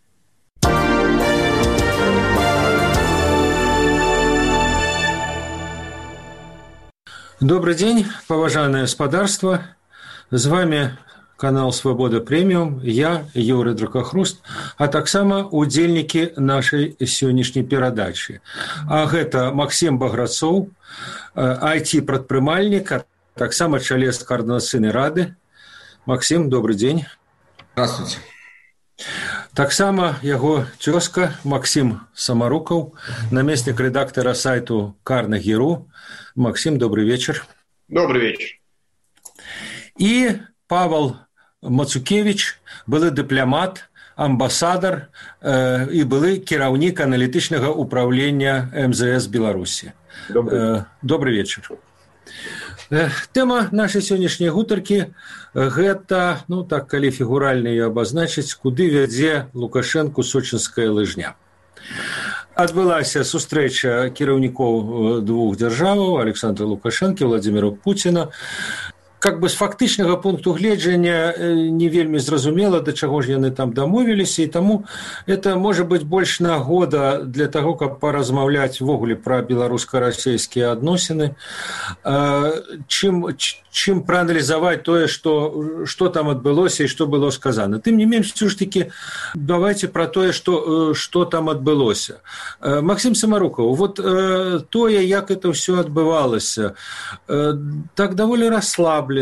Speaker 1: Добрый день, поважанное господарство. С вами канал «Свобода Премиум», я, Юрий Дракохруст, а таксама удзельнікі нашай сённяшняй перадачы. А гэта Максим Баграцоў, ай ти-прадпрымальнік, а таксама чалец Координационной рады. Максим, добрый день.
Speaker 3: Здравствуйте.
Speaker 1: Таксама яго цёзка Максім Самарукаў, намеснік рэдактара сайту Карнегі.ру. Максім, добрый вечер.
Speaker 3: Добрый вечер.
Speaker 1: І Павел Мацукевич, былы дыпламат, амбасадар э, і былы кіраўнік аналітычнага ўправлення эм зэ эс Беларусі.
Speaker 3: Добрый,
Speaker 1: э, добрый вечер. Э, тэма нашай сённяшняй гутаркі гэта, ну так, калі фігуральна яе абазначыць, куды вядзе Лукашэнку сочынская лыжня. Адбылася сустрэча кіраўнікоў двух дзяржаваў, Александра Лукашэнкі, Владзіміра Пуціна. Как бы з фактычнага пункту гледжання не вельмі зразумела, да чаго ж яны там дамовіліся, і таму это можа быць больш нагода для таго, каб паразмаўляць ввогуле пра беларуска-расейскія адносіны, чым, чым прааналізаваць тое, што, што там адбылося і што было сказана. Тым не менш, ўсё ж такі, давайце пра тое, што, што там адбылося. Максім Самарукаў, вот тое, як это ўсё адбывалася, так даволі расслаблена.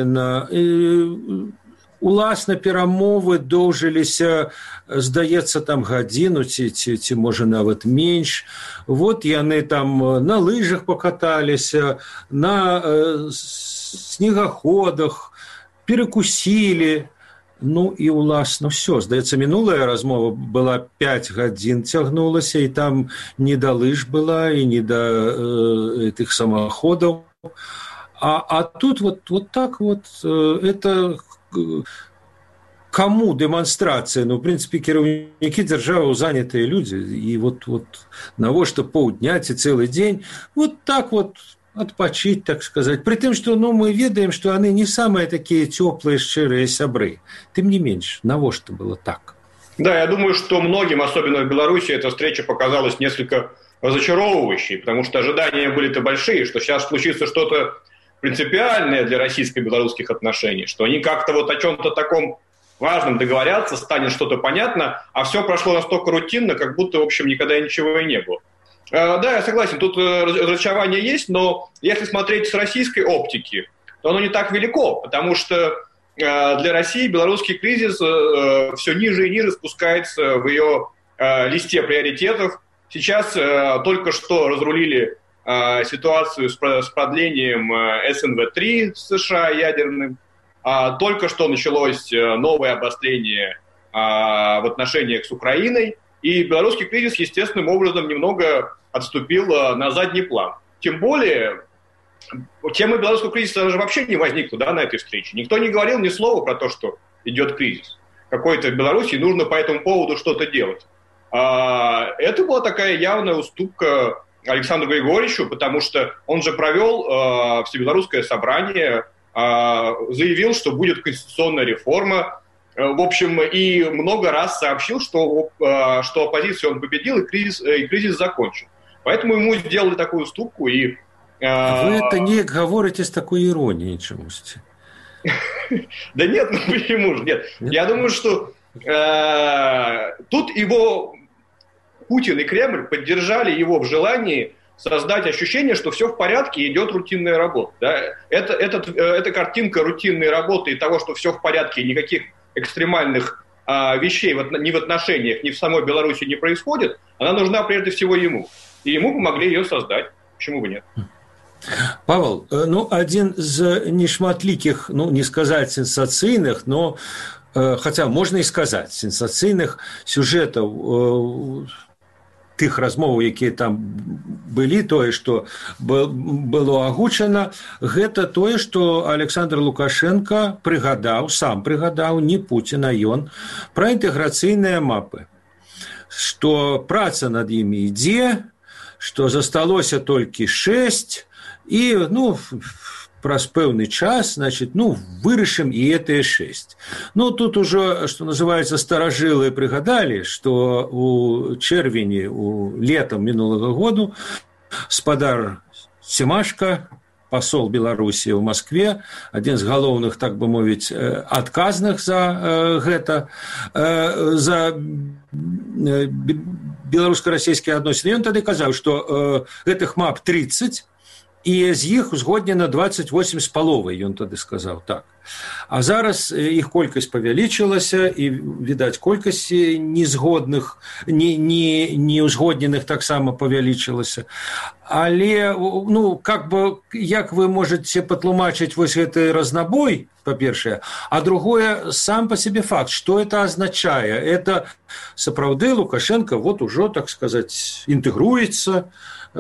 Speaker 1: Уласна перамовы доўжыліся, здаецца, там гадзіну ці, ці, ці можа нават менш. Вот яны там на лыжах пакаталіся, на э, снегаходах, перакусілі. Ну і уласна ўсё. Здаецца, мінулая размова была пяць гадзін цягнулася, і там не да лыж была, і не да э, тых самаходаў. А, а тут вот, вот так вот, э, это кому демонстрация? Ну, в принципе, кіраўнікі дзяржаваў занятыя людзі, і вот, вот навошта паўдня ці цэлы дзень, вот так вот отпочить, так сказать. При том, что ну, мы ведаем, что они не самые такие теплые, шчырыя сябры. Тем не меньше, навошта было так?
Speaker 3: Да, я думаю, что многим, особенно в Беларуси, эта встреча показалась несколько разочаровывающей, потому что ожидания были-то большие, что сейчас случится что-то принципиальное для российско-белорусских отношений, что они как-то вот о чем-то таком важном договорятся, станет что-то понятно, а все прошло настолько рутинно, как будто, в общем, никогда ничего и не было. Да, я согласен, тут разочарование есть, но если смотреть с российской оптики, то оно не так велико, потому что для России белорусский кризис все ниже и ниже спускается в ее листе приоритетов. Сейчас только что разрулили ситуацию с продлением эс эн вэ три с США ядерным. Только что началось новое обострение в отношениях с Украиной. И белорусский кризис естественным образом немного отступил на задний план. Тем более, темы белорусского кризиса даже вообще не возникла, да, на этой встрече. Никто не говорил ни слова про то, что идет кризис. Какой-то в Беларуси нужно по этому поводу что-то делать. Это была такая явная уступка Александру Григорьевичу, потому что он же провел э, всебелорусское собрание, э, заявил, что будет конституционная реформа, э, в общем, и много раз сообщил, что, э, что оппозицию он победил и кризис, э, и кризис закончен. Поэтому ему сделали такую уступку. И,
Speaker 1: э... Вы это не говорите с такой иронией, чему-то.
Speaker 3: Да нет, ну почему же, нет. Я думаю, что тут его... Путин и Кремль поддержали его в желании создать ощущение, что все в порядке, идет рутинная работа. Да? Это, это, эта картинка рутинной работы и того, что все в порядке, никаких экстремальных а, вещей в, ни в отношениях, ни в самой Беларуси не происходит, она нужна прежде всего ему. И ему помогли ее создать. Почему бы нет?
Speaker 1: Павел, ну, один из нешматликих, ну, не сказать сенсацыйных, но, э, хотя можно и сказать, сенсацыйных сюжетов э, тых размоваў, якія там былі, тое, што было агучана, гэта тое, што Александр Лукашенко прыгадаў, сам прыгадаў, не Пуцін, а ён, пра інтэграцыйныя мапы, што праца над імі ідзе, што засталося толькі шэсць, і, ну, праз пэўны час, значит, ну, вырашым і гэтыя шэсць. Ну, тут ужо, што называецца, старажылы прыгадалі, што у чэрвені, у летам мінулага году спадар Семашка, пасол Беларусі ў Маскве, адзін з галоўных, так бы мовіць, адказных за гэта, за беларуска-расійскія адносіны. Ён тады казаў, што гэтых мап тридцать, і з іх узгоднена двадцать восемь з паловай, ён тады сказаў так. А зараз іх колькасць павялічылася, і, відаць, колькасць незгодных, не, не, неузгодненых таксама павялічылася. Але, ну, как бы, як вы можете патлумачыць вось гэты разнабой, по-першае, а другое, сам по себе факт, что это означае? Это сапраўды Лукашенко вот уже, так сказать, интегруется,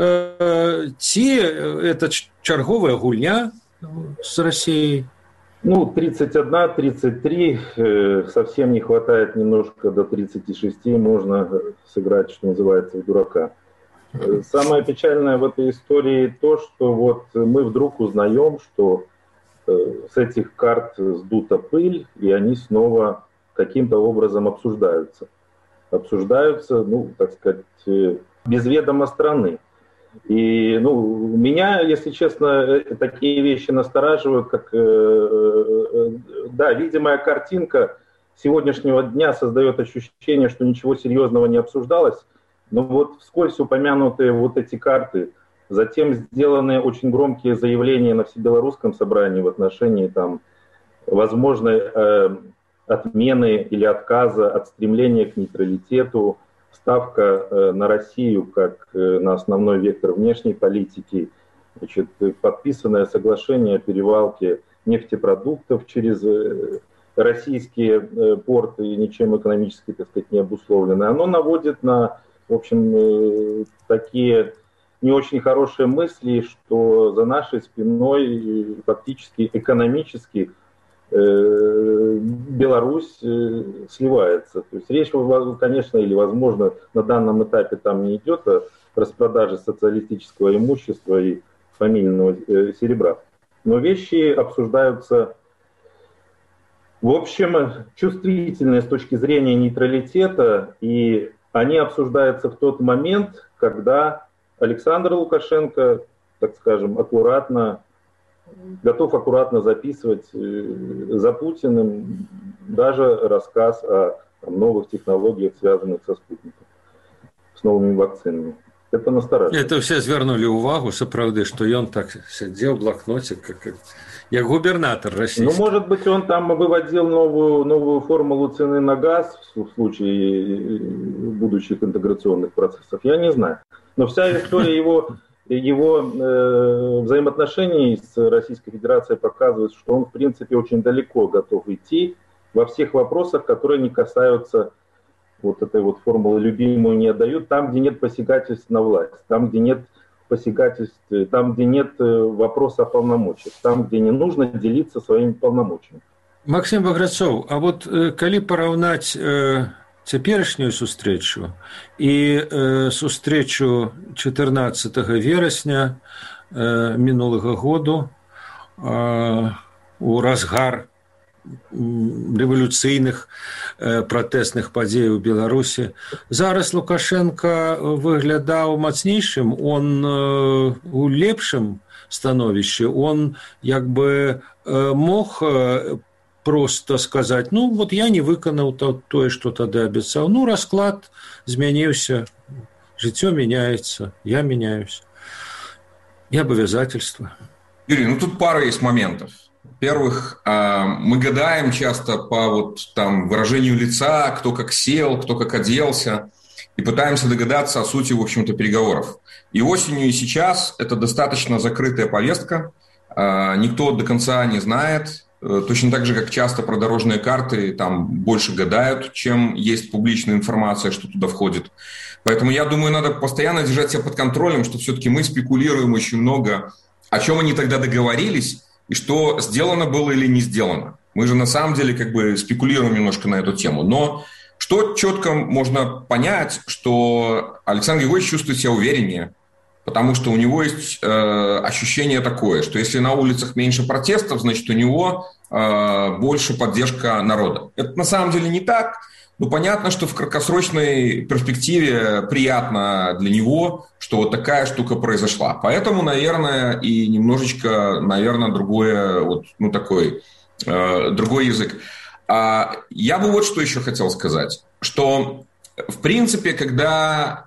Speaker 1: ці это чарговая гульня с Россией?
Speaker 4: Ну, тридцать один тридцать три, совсем не хватает немножко до тридцати шести, можно сыграть, что называется, в дурака. Самое печальное в этой истории то, что вот мы вдруг узнаем, что с этих карт сдута пыль, и они снова каким-то образом обсуждаются. Обсуждаются, ну, так сказать, без ведома страны. И, ну, меня, если честно, такие вещи настораживают, как, э, да, видимая картинка сегодняшнего дня создает ощущение, что ничего серьезного не обсуждалось, но вот вскользь упомянутые вот эти карты, затем сделаны очень громкие заявления на Всебелорусском собрании в отношении там возможной э, отмены или отказа от стремления к нейтралитету, ставка э, на Россию как э, на основной вектор внешней политики, значит, подписанное соглашение о перевалке нефтепродуктов через э, российские э, порты, ничем экономически, так сказать, не обусловленное, оно наводит на, в общем, э, такие не очень хорошие мысли, что за нашей спиной фактически экономически э, Беларусь э, сливается. То есть речь, конечно, или возможно на данном этапе там не идет о распродаже социалистического имущества и фамильного э, серебра. Но вещи обсуждаются, в общем, чувствительные с точки зрения нейтралитета, и они обсуждаются в тот момент, когда Александр Лукашенко, так скажем, аккуратно, готов аккуратно записывать за Путиным даже рассказ о там, новых технологиях, связанных со спутником, с новыми вакцинами. Это настораживает.
Speaker 1: Это все звернули увагу, сапраўды, что он так сидел в блокноте, как, как, как губернатор российский.
Speaker 4: Ну, может быть, он там выводил новую, новую формулу цены на газ в случае будущих интеграционных процессов. Я не знаю. Но вся история его, его э, взаимоотношений с Российской Федерацией показывает, что он, в принципе, очень далеко готов идти во всех вопросах, которые не касаются вот этой вот формулы «любимую не отдают», там, где нет посягательств на власть, там, где нет посягательств, там, где нет вопроса о полномочиях, там, где не нужно делиться своими полномочиями.
Speaker 1: Максим Баграцоў, а вот калі параўнаць э, цяперашнюю сустрэчу і э, сустрэчу чатырнаццатага верасня э, мінулага году э, у разгар рэвалюцыйных э, пратэсных падзей у Беларусі. Зараз Лукашенко выглядаў мацнейшым, он э, у лепшым становішчы, он як бы э, мог э, просто сказать, ну вот я не выканаў то, тое, што тады абяцаў. Ну, расклад змяніўся, жыццё меняется, я меняюсь. И обязательства.
Speaker 5: Юрий, ну тут пара есть моментов. Во-первых, мы гадаем часто по вот там выражению лица, кто как сел, кто как оделся, и пытаемся догадаться о сути, в общем-то, переговоров. И осенью, и сейчас это достаточно закрытая повестка, никто до конца не знает, точно так же, как часто про дорожные карты там больше гадают, чем есть публичная информация, что туда входит. Поэтому я думаю, надо постоянно держать себя под контролем, что все-таки мы спекулируем очень много, о чем они тогда договорились, и что сделано было или не сделано. Мы же на самом деле как бы спекулируем немножко на эту тему. Но что четко можно понять, что Александр Григорьевич чувствует себя увереннее, потому что у него есть э, ощущение такое, что если на улицах меньше протестов, значит у него э, больше поддержка народа. Это на самом деле не так. Ну, понятно, что в краткосрочной перспективе приятно для него, что вот такая штука произошла. Поэтому, наверное, и немножечко, наверное, другое, вот, ну, такой, э, другой язык. А я бы вот что еще хотел сказать, что, в принципе, когда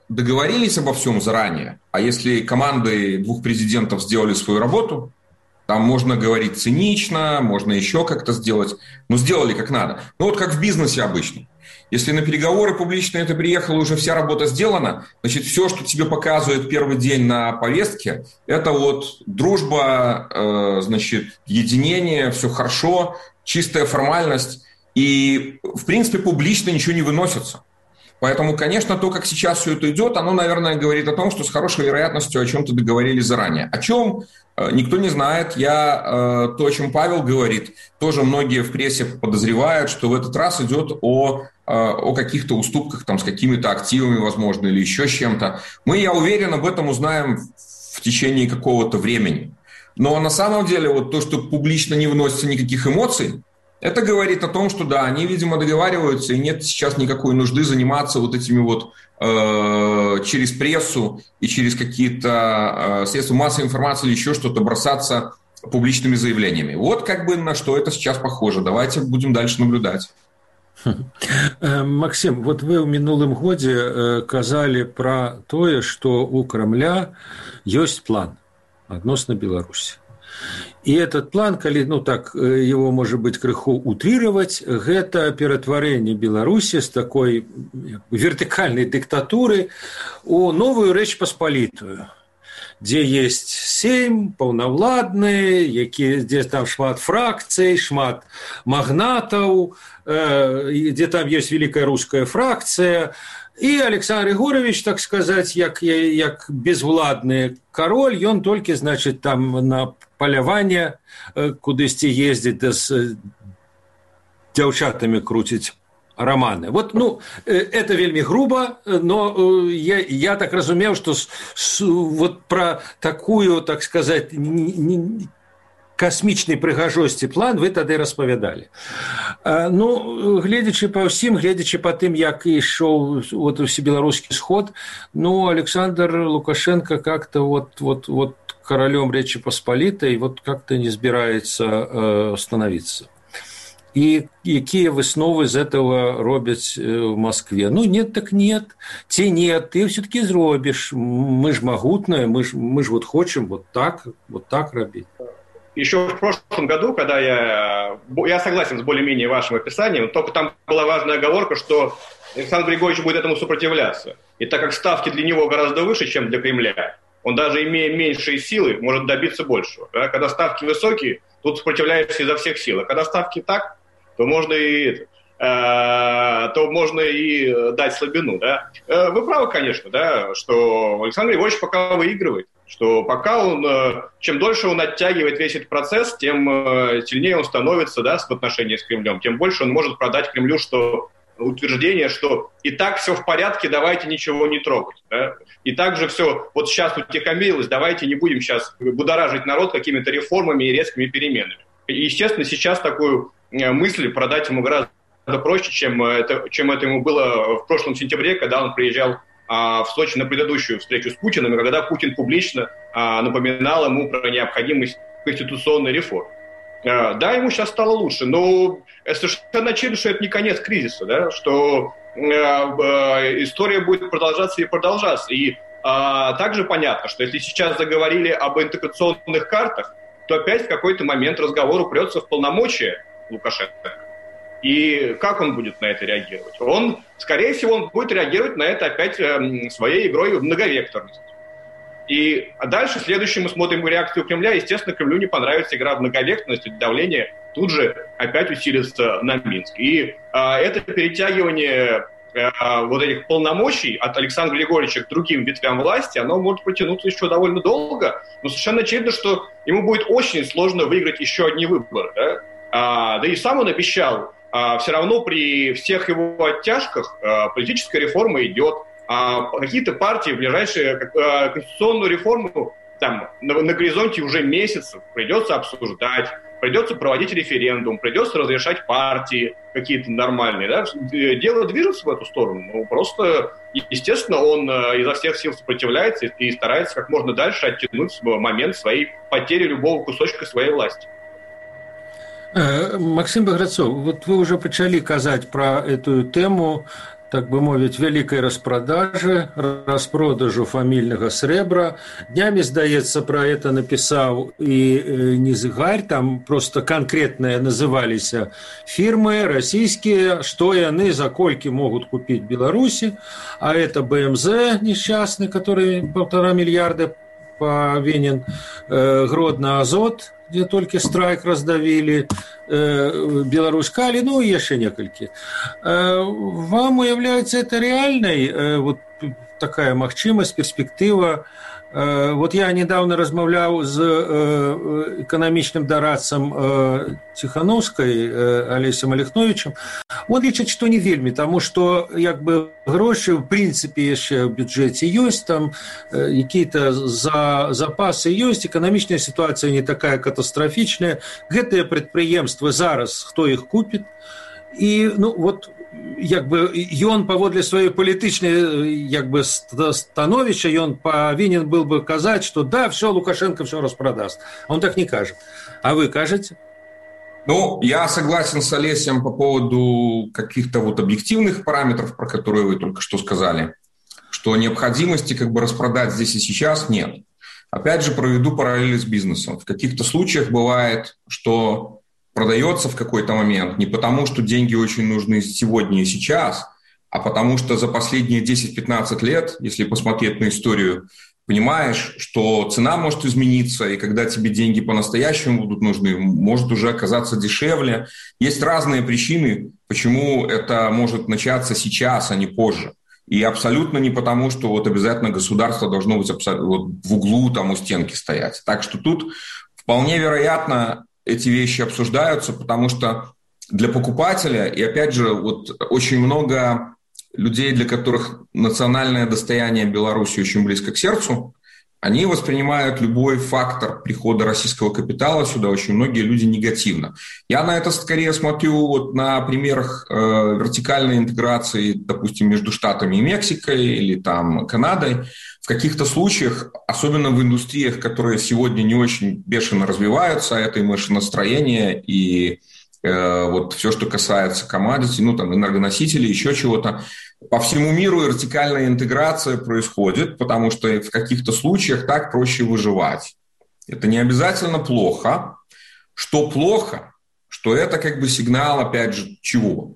Speaker 5: договорились обо всем заранее, а если команды двух президентов сделали свою работу, там можно говорить цинично, можно еще как-то сделать, но сделали как надо. Ну вот как в бизнесе обычно. Если на переговоры публичные ты приехал, уже вся работа сделана, значит, все, что тебе показывает первый день на повестке, это вот дружба, э, значит, единение, все хорошо, чистая формальность. И, в принципе, публично ничего не выносится. Поэтому, конечно, то, как сейчас все это идет, оно, наверное, говорит о том, что с хорошей вероятностью о чем-то договорились заранее. О чем никто не знает. Я, то, о чем Павел говорит, тоже многие в прессе подозревают, что в этот раз идет о, о каких-то уступках там, с какими-то активами, возможно, или еще с чем-то. Мы, я уверен, об этом узнаем в течение какого-то времени. Но на самом деле вот то, что публично не вносится никаких эмоций, это говорит о том, что да, они, видимо, договариваются, и нет сейчас никакой нужды заниматься вот этими вот э, через прессу и через какие-то э, средства массовой информации или еще что-то бросаться публичными заявлениями. Вот как бы на что это сейчас похоже. Давайте будем дальше наблюдать.
Speaker 1: Максим, вот вы в мінулым годзе казалі пра тое, што у Крамля ёсць план адносна Беларусі. И этот план, калі, ну так, его, может быть, крыху утрировать, это ператварэнне Беларуси с такой вертикальной диктатуры у новую Рэч Паспалітую, где есть Сейм, паўнаўладны, які, где там шмат фракцый, шмат магнатаў, где там есть великая русская фракция, и Александр Егорович, так сказать, як, як безвладны король, ён толькі, значит, там на поляванне кудысьці ездзіць, да з дзяўчатамі круціць романы. Вот, ну, это вельмі грубо, но я, я так разумеў, что с, с, вот про такую, так сказать, не, касмічнай прыгажосці план вы тады распавядалі. Ну, гледзячы па ўсім, гледзячы па тым, як ішоў вот усебеларускі сход, ну, Александр Лукашенко как-то вот, вот, вот королем Речи Посполитой вот как-то не збіраецца э, становиться. И какие высновы из этого робяць в Москве? Ну, нет, так нет. Те нет, ты все-таки зробишь. Мы ж могутные, мы ж, мы ж вот хотим вот так, вот так робить.
Speaker 3: Еще в прошлом году, когда я, я согласен с более-менее вашим описанием, только там была важная оговорка, что Александр Григорьевич будет этому сопротивляться. И так как ставки для него гораздо выше, чем для Кремля, он даже имея меньшие силы, может добиться большего. Да? Когда ставки высокие, тут сопротивляешься изо всех сил. А когда ставки так, то можно и, э, то можно и дать слабину. Да? Э, вы правы, конечно, да, что Александр Григорьевич пока выигрывает. Что пока он, чем дольше он оттягивает весь этот процесс, тем сильнее он становится, да, в отношении с Кремлем, тем больше он может продать Кремлю что утверждение, что и так все в порядке, давайте ничего не трогать. Да? И также все, вот сейчас утихомирилось, давайте не будем сейчас будоражить народ какими-то реформами и резкими переменами. И, естественно, сейчас такую мысль продать ему гораздо проще, чем это, чем это ему было в прошлом сентябре, когда он приезжал в Сочи на предыдущую встречу с Путиным, когда Путин публично напоминал ему про необходимость конституционной реформы. Да, ему сейчас стало лучше, но совершенно очевидно, что это не конец кризиса, да, что история будет продолжаться и продолжаться. И также понятно, что если сейчас заговорили об интеграционных картах, то опять в какой-то момент разговор упрется в полномочия Лукашенко. И как он будет на это реагировать? Он, скорее всего, он будет реагировать на это опять э, своей игрой в многовекторность. И дальше, следующее, мы смотрим реакцию Кремля. Естественно, Кремлю не понравится игра в многовекторность, и давление тут же опять усилится на Минск. И э, это перетягивание э, вот этих полномочий от Александра Григорьевича к другим ветвям власти, оно может протянуться еще довольно долго. Но совершенно очевидно, что ему будет очень сложно выиграть еще одни выборы. Да, а, да и сам он обещал, а, все равно при всех его оттяжках а, политическая реформа идет. А какие-то партии в ближайшие а, конституционную реформу там, на, на горизонте уже месяцев придется обсуждать, придется проводить референдум, придется разрешать партии какие-то нормальные. Да? Дело движется в эту сторону. Ну, просто, естественно, он изо всех сил сопротивляется и старается как можно дальше оттянуть момент своей потери любого кусочка своей власти.
Speaker 1: Максим Баграцов, вот вы уже пачалі казаць про эту тему так бы мовіць, вялікай распрадажы, распродажу фамільнага срэбра. Днямі, здаецца, пра это напісаў і Незыгарь, там просто канкрэтныя называліся фірмы расійскія, што яны за колькі могуць купіць Беларусі, а это бэ эм зэ несчастны, который полтора мільярда повинен, Гродно Азот, где только страйк раздавили, Беларусь Кали, ну и еще некалькі. Вам уявляется это реальной, вот такая магчымасць, перспектыва? Вот я недавно размаўляў з эканамічным дарадцам Ціхановскай Алесем Алехновичем. Он лічыць, што не вельмі, таму што як бы грошы в прынцыпе яшчэ ў бюджэце ёсць, там какие-то за, запасы ёсць, эканамічная сітуацыя не такая катастрафічная. Гэтыя прадпрыемствы зараз хто іх купіць? І ну вот як бы ён паводле сваёй палітычнай як бы становішча ён павінен был бы казаць, што да, все, Лукашенко все распродаст. Он так не кажет. А вы кажете?
Speaker 5: Ну, я согласен с Олесем по поводу каких-то вот объективных параметров, про которые вы только что сказали, что необходимости как бы распродать здесь и сейчас нет. Опять же, проведу параллели с бизнесом. В каких-то случаях бывает, что продается в какой-то момент не потому, что деньги очень нужны сегодня и сейчас, а потому что за последние десять-пятнадцать лет, если посмотреть на историю, понимаешь, что цена может измениться, и когда тебе деньги по-настоящему будут нужны, может уже оказаться дешевле. Есть разные причины, почему это может начаться сейчас, а не позже. И абсолютно не потому, что вот обязательно государство должно быть вот в углу там у стенки стоять. Так что тут вполне вероятно эти вещи обсуждаются, потому что для покупателя, и опять же, вот очень много людей, для которых национальное достояние Беларуси очень близко к сердцу, они воспринимают любой фактор прихода российского капитала сюда, очень многие люди негативно. Я на это скорее смотрю вот на примерах э, вертикальной интеграции, допустим, между Штатами и Мексикой или там Канадой. В каких-то случаях, особенно в индустриях, которые сегодня не очень бешено развиваются, это и машиностроение, и э, вот все, что касается commodity, ну там энергоносителей, еще чего-то, по всему миру вертикальная интеграция происходит, потому что в каких-то случаях так проще выживать. Это не обязательно плохо. Что плохо? Что это как бы сигнал, опять же, чего?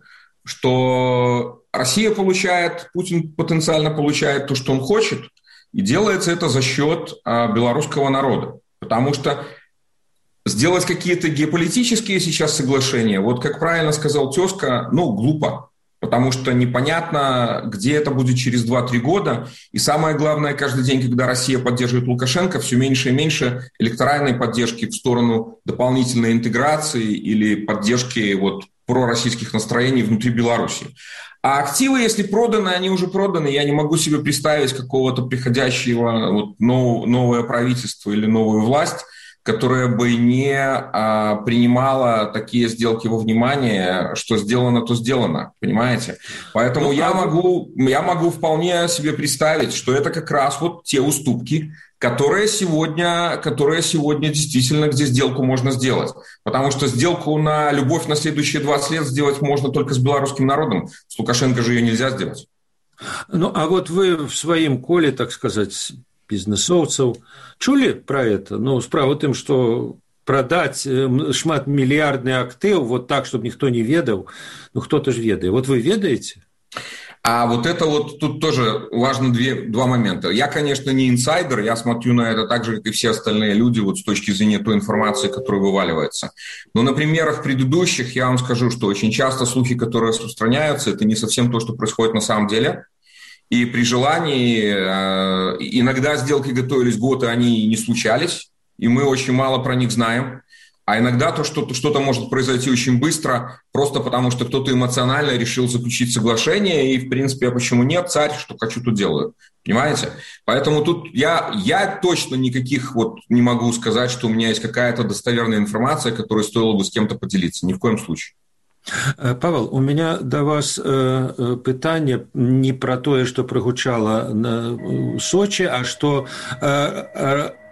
Speaker 5: Что Россия получает, Путин потенциально получает то, что он хочет, и делается это за счет а, белорусского народа. Потому что сделать какие-то геополитические сейчас соглашения, вот как правильно сказал тезка, ну, глупо. Потому что непонятно, где это будет через два-три года. И самое главное, каждый день, когда Россия поддерживает Лукашенко, все меньше и меньше электоральной поддержки в сторону дополнительной интеграции или поддержки вот пророссийских настроений внутри Беларуси. А активы, если проданы, они уже проданы. Я не могу себе представить какого-то приходящего вот, нов, новое правительство или новую власть, которая бы не а, принимала такие сделки во внимание, что сделано, то сделано, понимаете? Поэтому ну, я, могу, я могу вполне себе представить, что это как раз вот те уступки, которые сегодня, которые сегодня действительно, где сделку можно сделать. Потому что сделку на любовь на следующие двадцать лет сделать можно только с белорусским народом. С Лукашенко же ее нельзя сделать.
Speaker 1: Ну, а вот вы в своем коле, так сказать, бізнесоўцаў чулі пра это? Ну, справа ў тым, што прадаць шматмільярдны актыў вот так, чтобы никто не ведаў, ну кто-то ж ведае. Вот вы ведаете?
Speaker 5: А вот это вот тут тоже важно две, два момента. Я, конечно, не инсайдер, я смотрю на это так же, как и все остальные люди, вот с точки зрения той информации, которая вываливается. Но на примерах предыдущих я вам скажу, что очень часто слухи, которые распространяются, это не совсем то, что происходит на самом деле. И при желании э, иногда сделки готовились год, и они не случались, и мы очень мало про них знаем. А иногда то, что, что-то может произойти очень быстро, просто потому что кто-то эмоционально решил заключить соглашение, и, в принципе, а почему нет, царь, что хочу, то делаю. Понимаете? Поэтому тут я, я точно никаких вот не могу сказать, что у меня есть какая-то достоверная информация, которой стоило бы с кем-то поделиться. Ни в коем случае.
Speaker 1: Павел, у меня до вас э, пытанне не про тое, што прагучала на Сочи, а што э, э,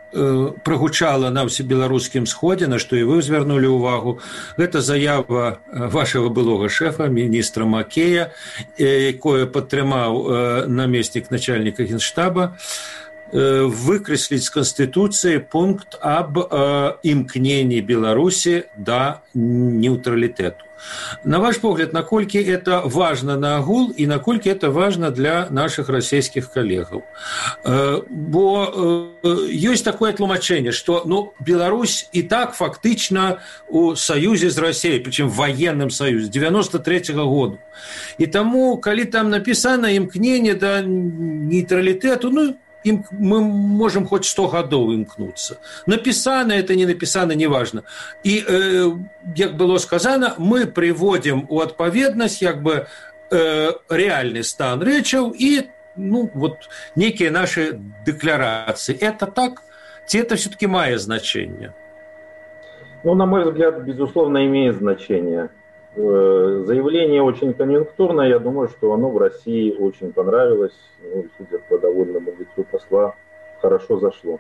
Speaker 1: прагучала на ўсебеларускім сходзе, на што і вы звярнулі ўвагу. Гэта заява вашага былога шэфа, міністра Макея, якое падтрымаў намеснік начальніка Генштаба, выкрэсліць з Канстытуцыі пункт аб імкненні Беларусі да нейтралітэту. На ваш погляд, наколькі это важно на агул і наколькі это важно для наших расійскіх калегаў? Бо ёсць такое тлумачэнне, што ну, Беларусь і так фактычна у саюзе з Расіяй, прычым военным саюзе девяносто третьего году. І таму, калі там напісана імкненне да нейтралітэту, ну, им, мы можем хоть сто гадоў імкнуцца. Написано это, не написано, неважно. И, э, как было сказано, мы приводим у адпаведнасць как бы э, реальный стан рэчаў и ну, вот, некие наши декларации. Это так? Ці это все-таки мае значение?
Speaker 4: Ну, на мой взгляд, безусловно, имеет значение. Заявление очень конъюнктурное, я думаю, что оно в России очень понравилось, ну, судя по довольному лицу посла, хорошо зашло.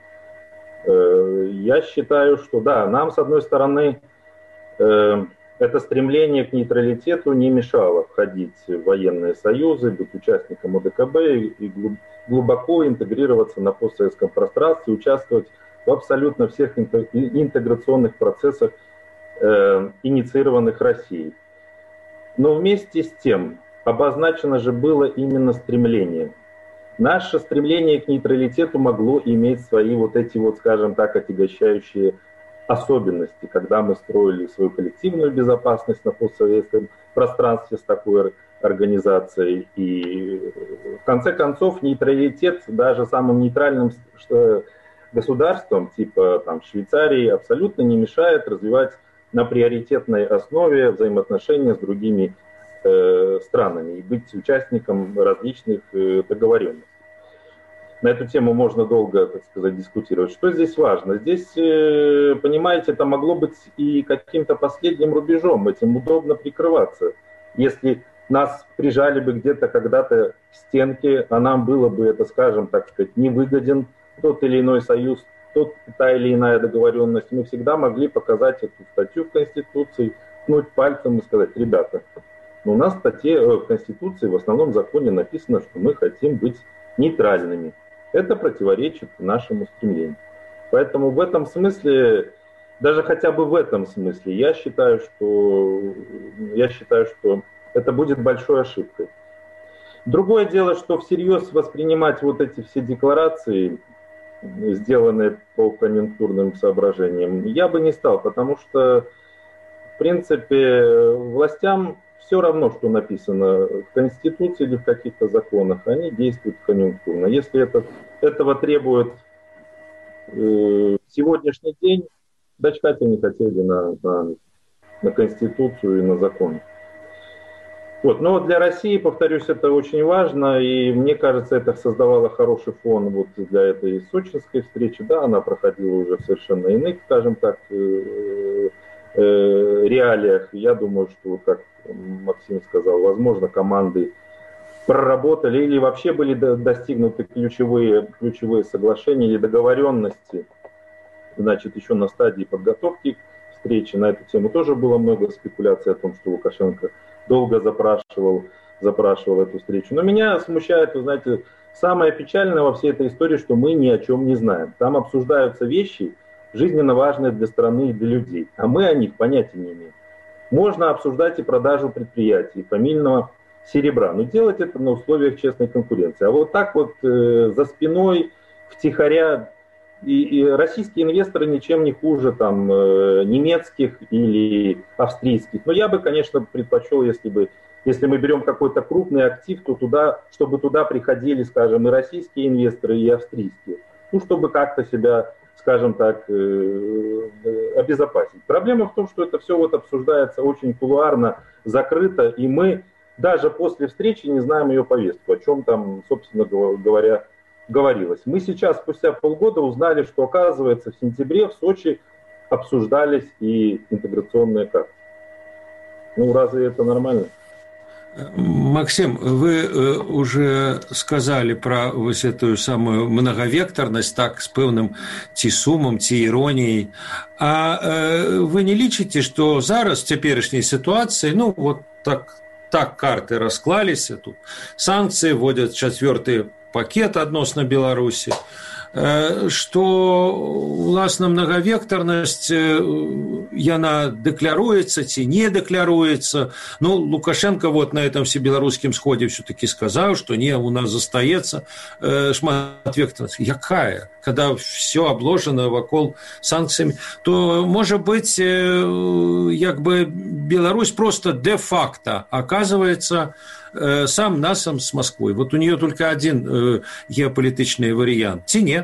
Speaker 4: Я считаю, что да, нам, с одной стороны, это стремление к нейтралитету не мешало входить в военные союзы, быть участником ОДКБ и глубоко интегрироваться на постсоветском пространстве, участвовать в абсолютно всех интеграционных процессах, инициированных Россией. Но вместе с тем обозначено же было именно стремление. Наше стремление к нейтралитету могло иметь свои вот эти вот, скажем так, отягощающие особенности, когда мы строили свою коллективную безопасность на постсоветском пространстве с такой организацией. И в конце концов нейтралитет даже самым нейтральным государствам, типа там, Швейцарии, абсолютно не мешает развивать на приоритетной основе взаимоотношения с другими э, странами и быть участником различных э, договоренностей. На эту тему можно долго, так сказать, дискутировать. Что здесь важно? Здесь, э, понимаете, это могло быть и каким-то последним рубежом, этим удобно прикрываться. Если нас прижали бы где-то когда-то к стенке, а нам было бы это, скажем, так сказать, невыгоден тот или иной союз, тот, та или иная договоренность, мы всегда могли показать эту статью в Конституции, ткнуть пальцем и сказать: ребята, у нас в статье в Конституции, в основном законе написано, что мы хотим быть нейтральными. Это противоречит нашему стремлению. Поэтому в этом смысле, даже хотя бы в этом смысле, я считаю, что, я считаю, что это будет большой ошибкой. Другое дело, что всерьез воспринимать вот эти все декларации, сделанные по конъюнктурным соображениям, я бы не стал, потому что, в принципе, властям все равно, что написано в Конституции или в каких-то законах, они действуют конъюнктурно. Если это, этого требует э, сегодняшний день, дочкать они хотели на, на, на Конституцию и на закон. Вот. Но для России, повторюсь, это очень важно, и мне кажется, это создавало хороший фон вот для этой сочинской встречи. Да, она проходила уже в совершенно иных, скажем так, э, э, реалиях. Я думаю, что, как Максим сказал, возможно, команды проработали или вообще были достигнуты ключевые, ключевые соглашения или договоренности, значит, еще на стадии подготовки к встрече. На эту тему тоже было много спекуляций о том, что Лукашенко долго запрашивал, запрашивал эту встречу. Но меня смущает, вы знаете, самое печальное во всей этой истории, что мы ни о чем не знаем. Там обсуждаются вещи, жизненно важные для страны и для людей, а мы о них понятия не имеем. Можно обсуждать и продажу предприятий, фамильного серебра, но делать это на условиях честной конкуренции. А вот так вот э, за спиной, втихаря, и, и российские инвесторы ничем не хуже там, э, немецких или австрийских. Но я бы, конечно, предпочел, если бы, если мы берем какой-то крупный актив, то туда, чтобы туда приходили, скажем, и российские инвесторы, и австрийские. Ну, чтобы как-то себя, скажем так, обезопасить. Проблема в том, что это все вот обсуждается очень кулуарно, закрыто, и мы даже после встречи не знаем ее повестку, о чем там, собственно говоря, говорилось. Мы сейчас, спустя полгода, узнали, что, оказывается, в сентябре в Сочи обсуждались и интеграционные карты. Ну, разве это нормально?
Speaker 1: Максим, вы уже сказали про вось эту самую многовекторность, так, с пэўным ці сумам, ці іроніяй. А вы не лічыце, што зараз в цяперашняй сітуацыі, ну, вот так, так карты расклаліся, тут санкцыі, вводят чацвёрты пакет адносна Беларусі, што уласна многавектарнасць яна дэкляруецца ці не дэкляруецца. Ну, Лукашенко вот на этом всебеларускім сходе все-таки сказаў, што не, у нас застаецца шматвектарнасць. Якая? Когда все обложено вакол санкцыямі, то, можа быць, як бы Беларусь просто де-факто оказывается сам насам с Москвой. Вот у нее только один э, геополитичный вариант. Ти нет?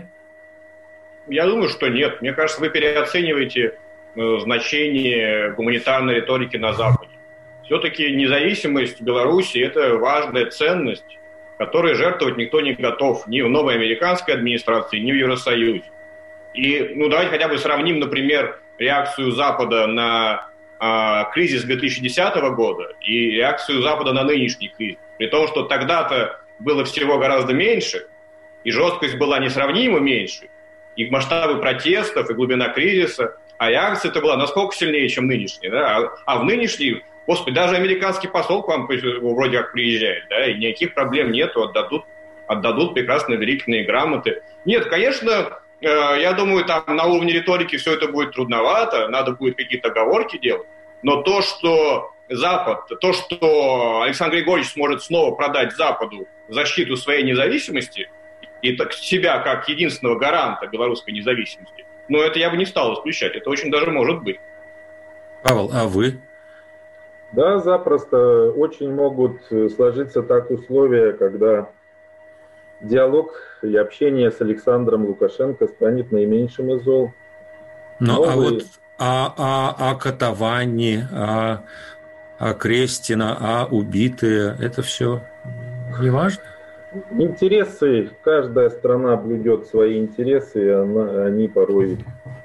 Speaker 3: Я думаю, что нет. Мне кажется, вы переоцениваете э, значение гуманитарной риторики на Западе. Все-таки независимость Беларуси – это важная ценность, которой жертвовать никто не готов. Ни в новой американской администрации, ни в Евросоюзе. И ну, давайте хотя бы сравним, например, реакцию Запада на кризис две тысячи десятого года и реакцию Запада на нынешний кризис. При том, что тогда-то было всего гораздо меньше, и жесткость была несравнимо меньше, и масштабы протестов, и глубина кризиса, а реакция-то была насколько сильнее, чем нынешняя. Да? А, а в нынешней, господи, даже американский посол к вам вроде как приезжает, да, и никаких проблем нету, отдадут, отдадут прекрасные доверительные грамоты. Нет, конечно, я думаю, там на уровне риторики все это будет трудновато, надо будет какие-то оговорки делать, но то, что Запад, то, что Александр Григорьевич сможет снова продать Западу защиту своей независимости и так, себя как единственного гаранта белорусской независимости, ну, это я бы не стал исключать, это очень даже может быть.
Speaker 1: Павел, а вы?
Speaker 4: Да, запросто. Очень могут сложиться так условия, когда диалог и общение с Александром Лукашенко станет наименьшим из зол.
Speaker 1: Ну, Новые... а вот а, а, а катаванни, а, а крестина, а убитые, это все не важно?
Speaker 4: Интересы, каждая страна блюдет свои интересы, и она, они порой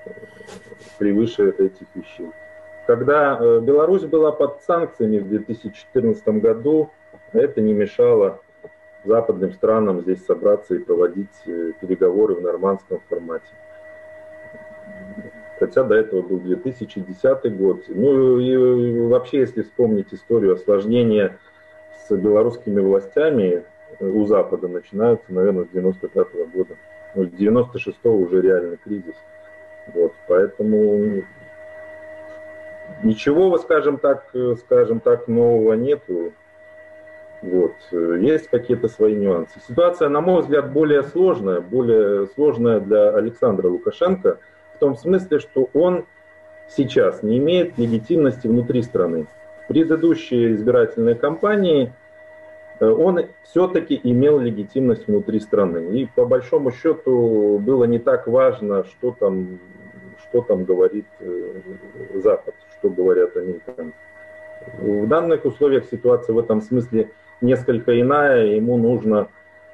Speaker 4: превыше этих вещей. Когда Беларусь была под санкциями в две тысячи четырнадцатом году, это не мешало западным странам здесь собраться и проводить переговоры в нормандском формате. Хотя до этого был две тысячи десятый год. Ну и вообще, если вспомнить историю осложнения с белорусскими властями у Запада, начинаются, наверное, с девяносто пятого года. Ну, с девяносто шестого уже реальный кризис. Вот, поэтому ничего, скажем так, скажем так, нового нету. Вот. Есть какие-то свои нюансы. Ситуация, на мой взгляд, более сложная, более сложная для Александра Лукашенко, в том смысле, что он сейчас не имеет легитимности внутри страны. В предыдущей избирательной кампании он все-таки имел легитимность внутри страны. И по большому счету было не так важно, что там, что там говорит Запад, что говорят американцы. В данных условиях ситуация в этом смысле несколько иная, ему нужно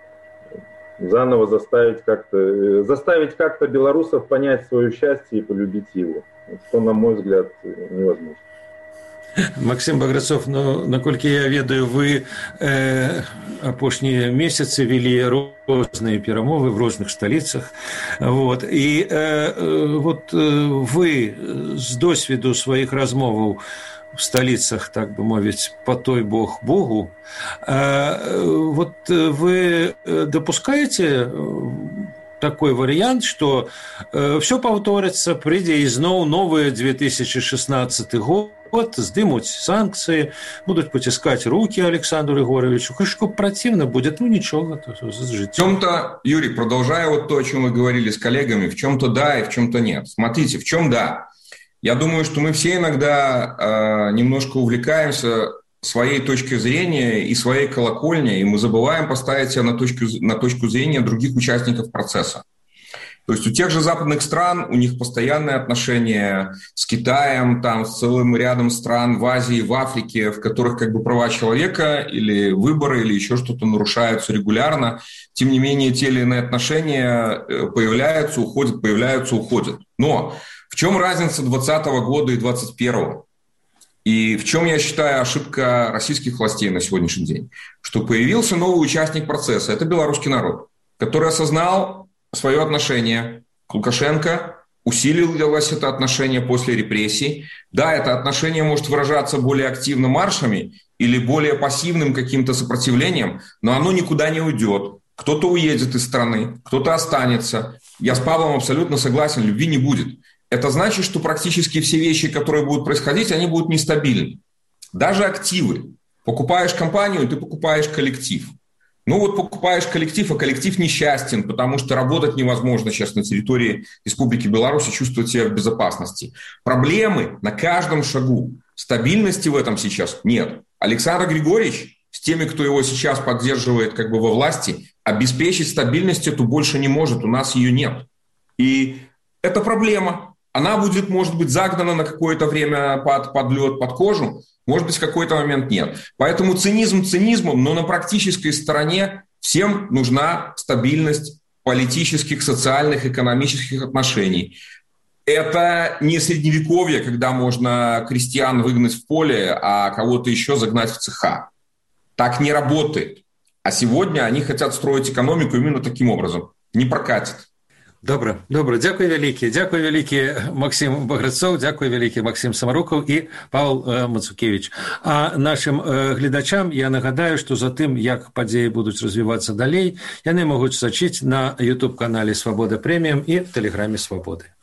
Speaker 4: заново заставить как-то, заставить как-то белорусов понять свое счастье и полюбить его, что, на мой взгляд, невозможно.
Speaker 1: Максим Баграцов, ну, наколькі я ведаю, вы э, апошнія месяцы вели розныя перамовы в розных сталіцах. Вот. І э, вот вы з досвіду сваіх размоваў в столицах, так бы мовить, по той бог Богу. Вот вы допускаете такой вариант, что все повторится, придя изноў новый две тысячи шестнадцатый год, сдымут санкции, будут потискать руки Александру Егоровичу. Конечно, противно будет, ну ничего.
Speaker 5: В чем-то, Юрий, продолжая вот то, о чем вы говорили с коллегами, в чем-то да и в чем-то нет. Смотрите, в чем да. Я думаю, что мы все иногда э, немножко увлекаемся своей точкой зрения и своей колокольней, и мы забываем поставить себя на точку, на точку зрения других участников процесса. То есть у тех же западных стран, у них постоянные отношения с Китаем, там, с целым рядом стран в Азии, в Африке, в которых как бы права человека или выборы, или еще что-то нарушаются регулярно. Тем не менее, те или иные отношения появляются, уходят, появляются, уходят. Но в чем разница двадцатого года и двадцать первого? И в чем, я считаю, ошибка российских властей на сегодняшний день? Что появился новый участник процесса. Это белорусский народ, который осознал свое отношение к Лукашенко, усилилось это отношение после репрессий. Да, это отношение может выражаться более активно маршами или более пассивным каким-то сопротивлением, но оно никуда не уйдет. Кто-то уедет из страны, кто-то останется. Я с Павлом абсолютно согласен, любви не будет. Это значит, что практически все вещи, которые будут происходить, они будут нестабильны. Даже активы. Покупаешь компанию, ты покупаешь коллектив. Ну вот покупаешь коллектив, а коллектив несчастен, потому что работать невозможно сейчас на территории Республики Беларусь и чувствовать себя в безопасности. Проблемы на каждом шагу. Стабильности в этом сейчас нет. Александр Григорьевич с теми, кто его сейчас поддерживает как бы во власти, обеспечить стабильность эту больше не может, у нас ее нет. И это проблема. Она будет, может быть, загнана на какое-то время под, под лед, под кожу, может быть, в какой-то момент нет. Поэтому цинизм цинизмом, но на практической стороне всем нужна стабильность политических, социальных, экономических отношений. Это не средневековье, когда можно крестьян выгнать в поле, а кого-то еще загнать в цеха. Так не работает. А сегодня они хотят строить экономику именно таким образом. Не прокатит.
Speaker 1: Добра, добра, дзякуй вялікі, дзякуй вялікі Максим Баграцоў, дзякуй вялікі Максим Самарукаў і Павел Мацукевич. А нашим гледачам я нагадаю, што за тым, як падзеі будуць развівацца далей, яны могуць сачыць на YouTube-канале Свабода Прэміум і в Тэлеграме Свабоды.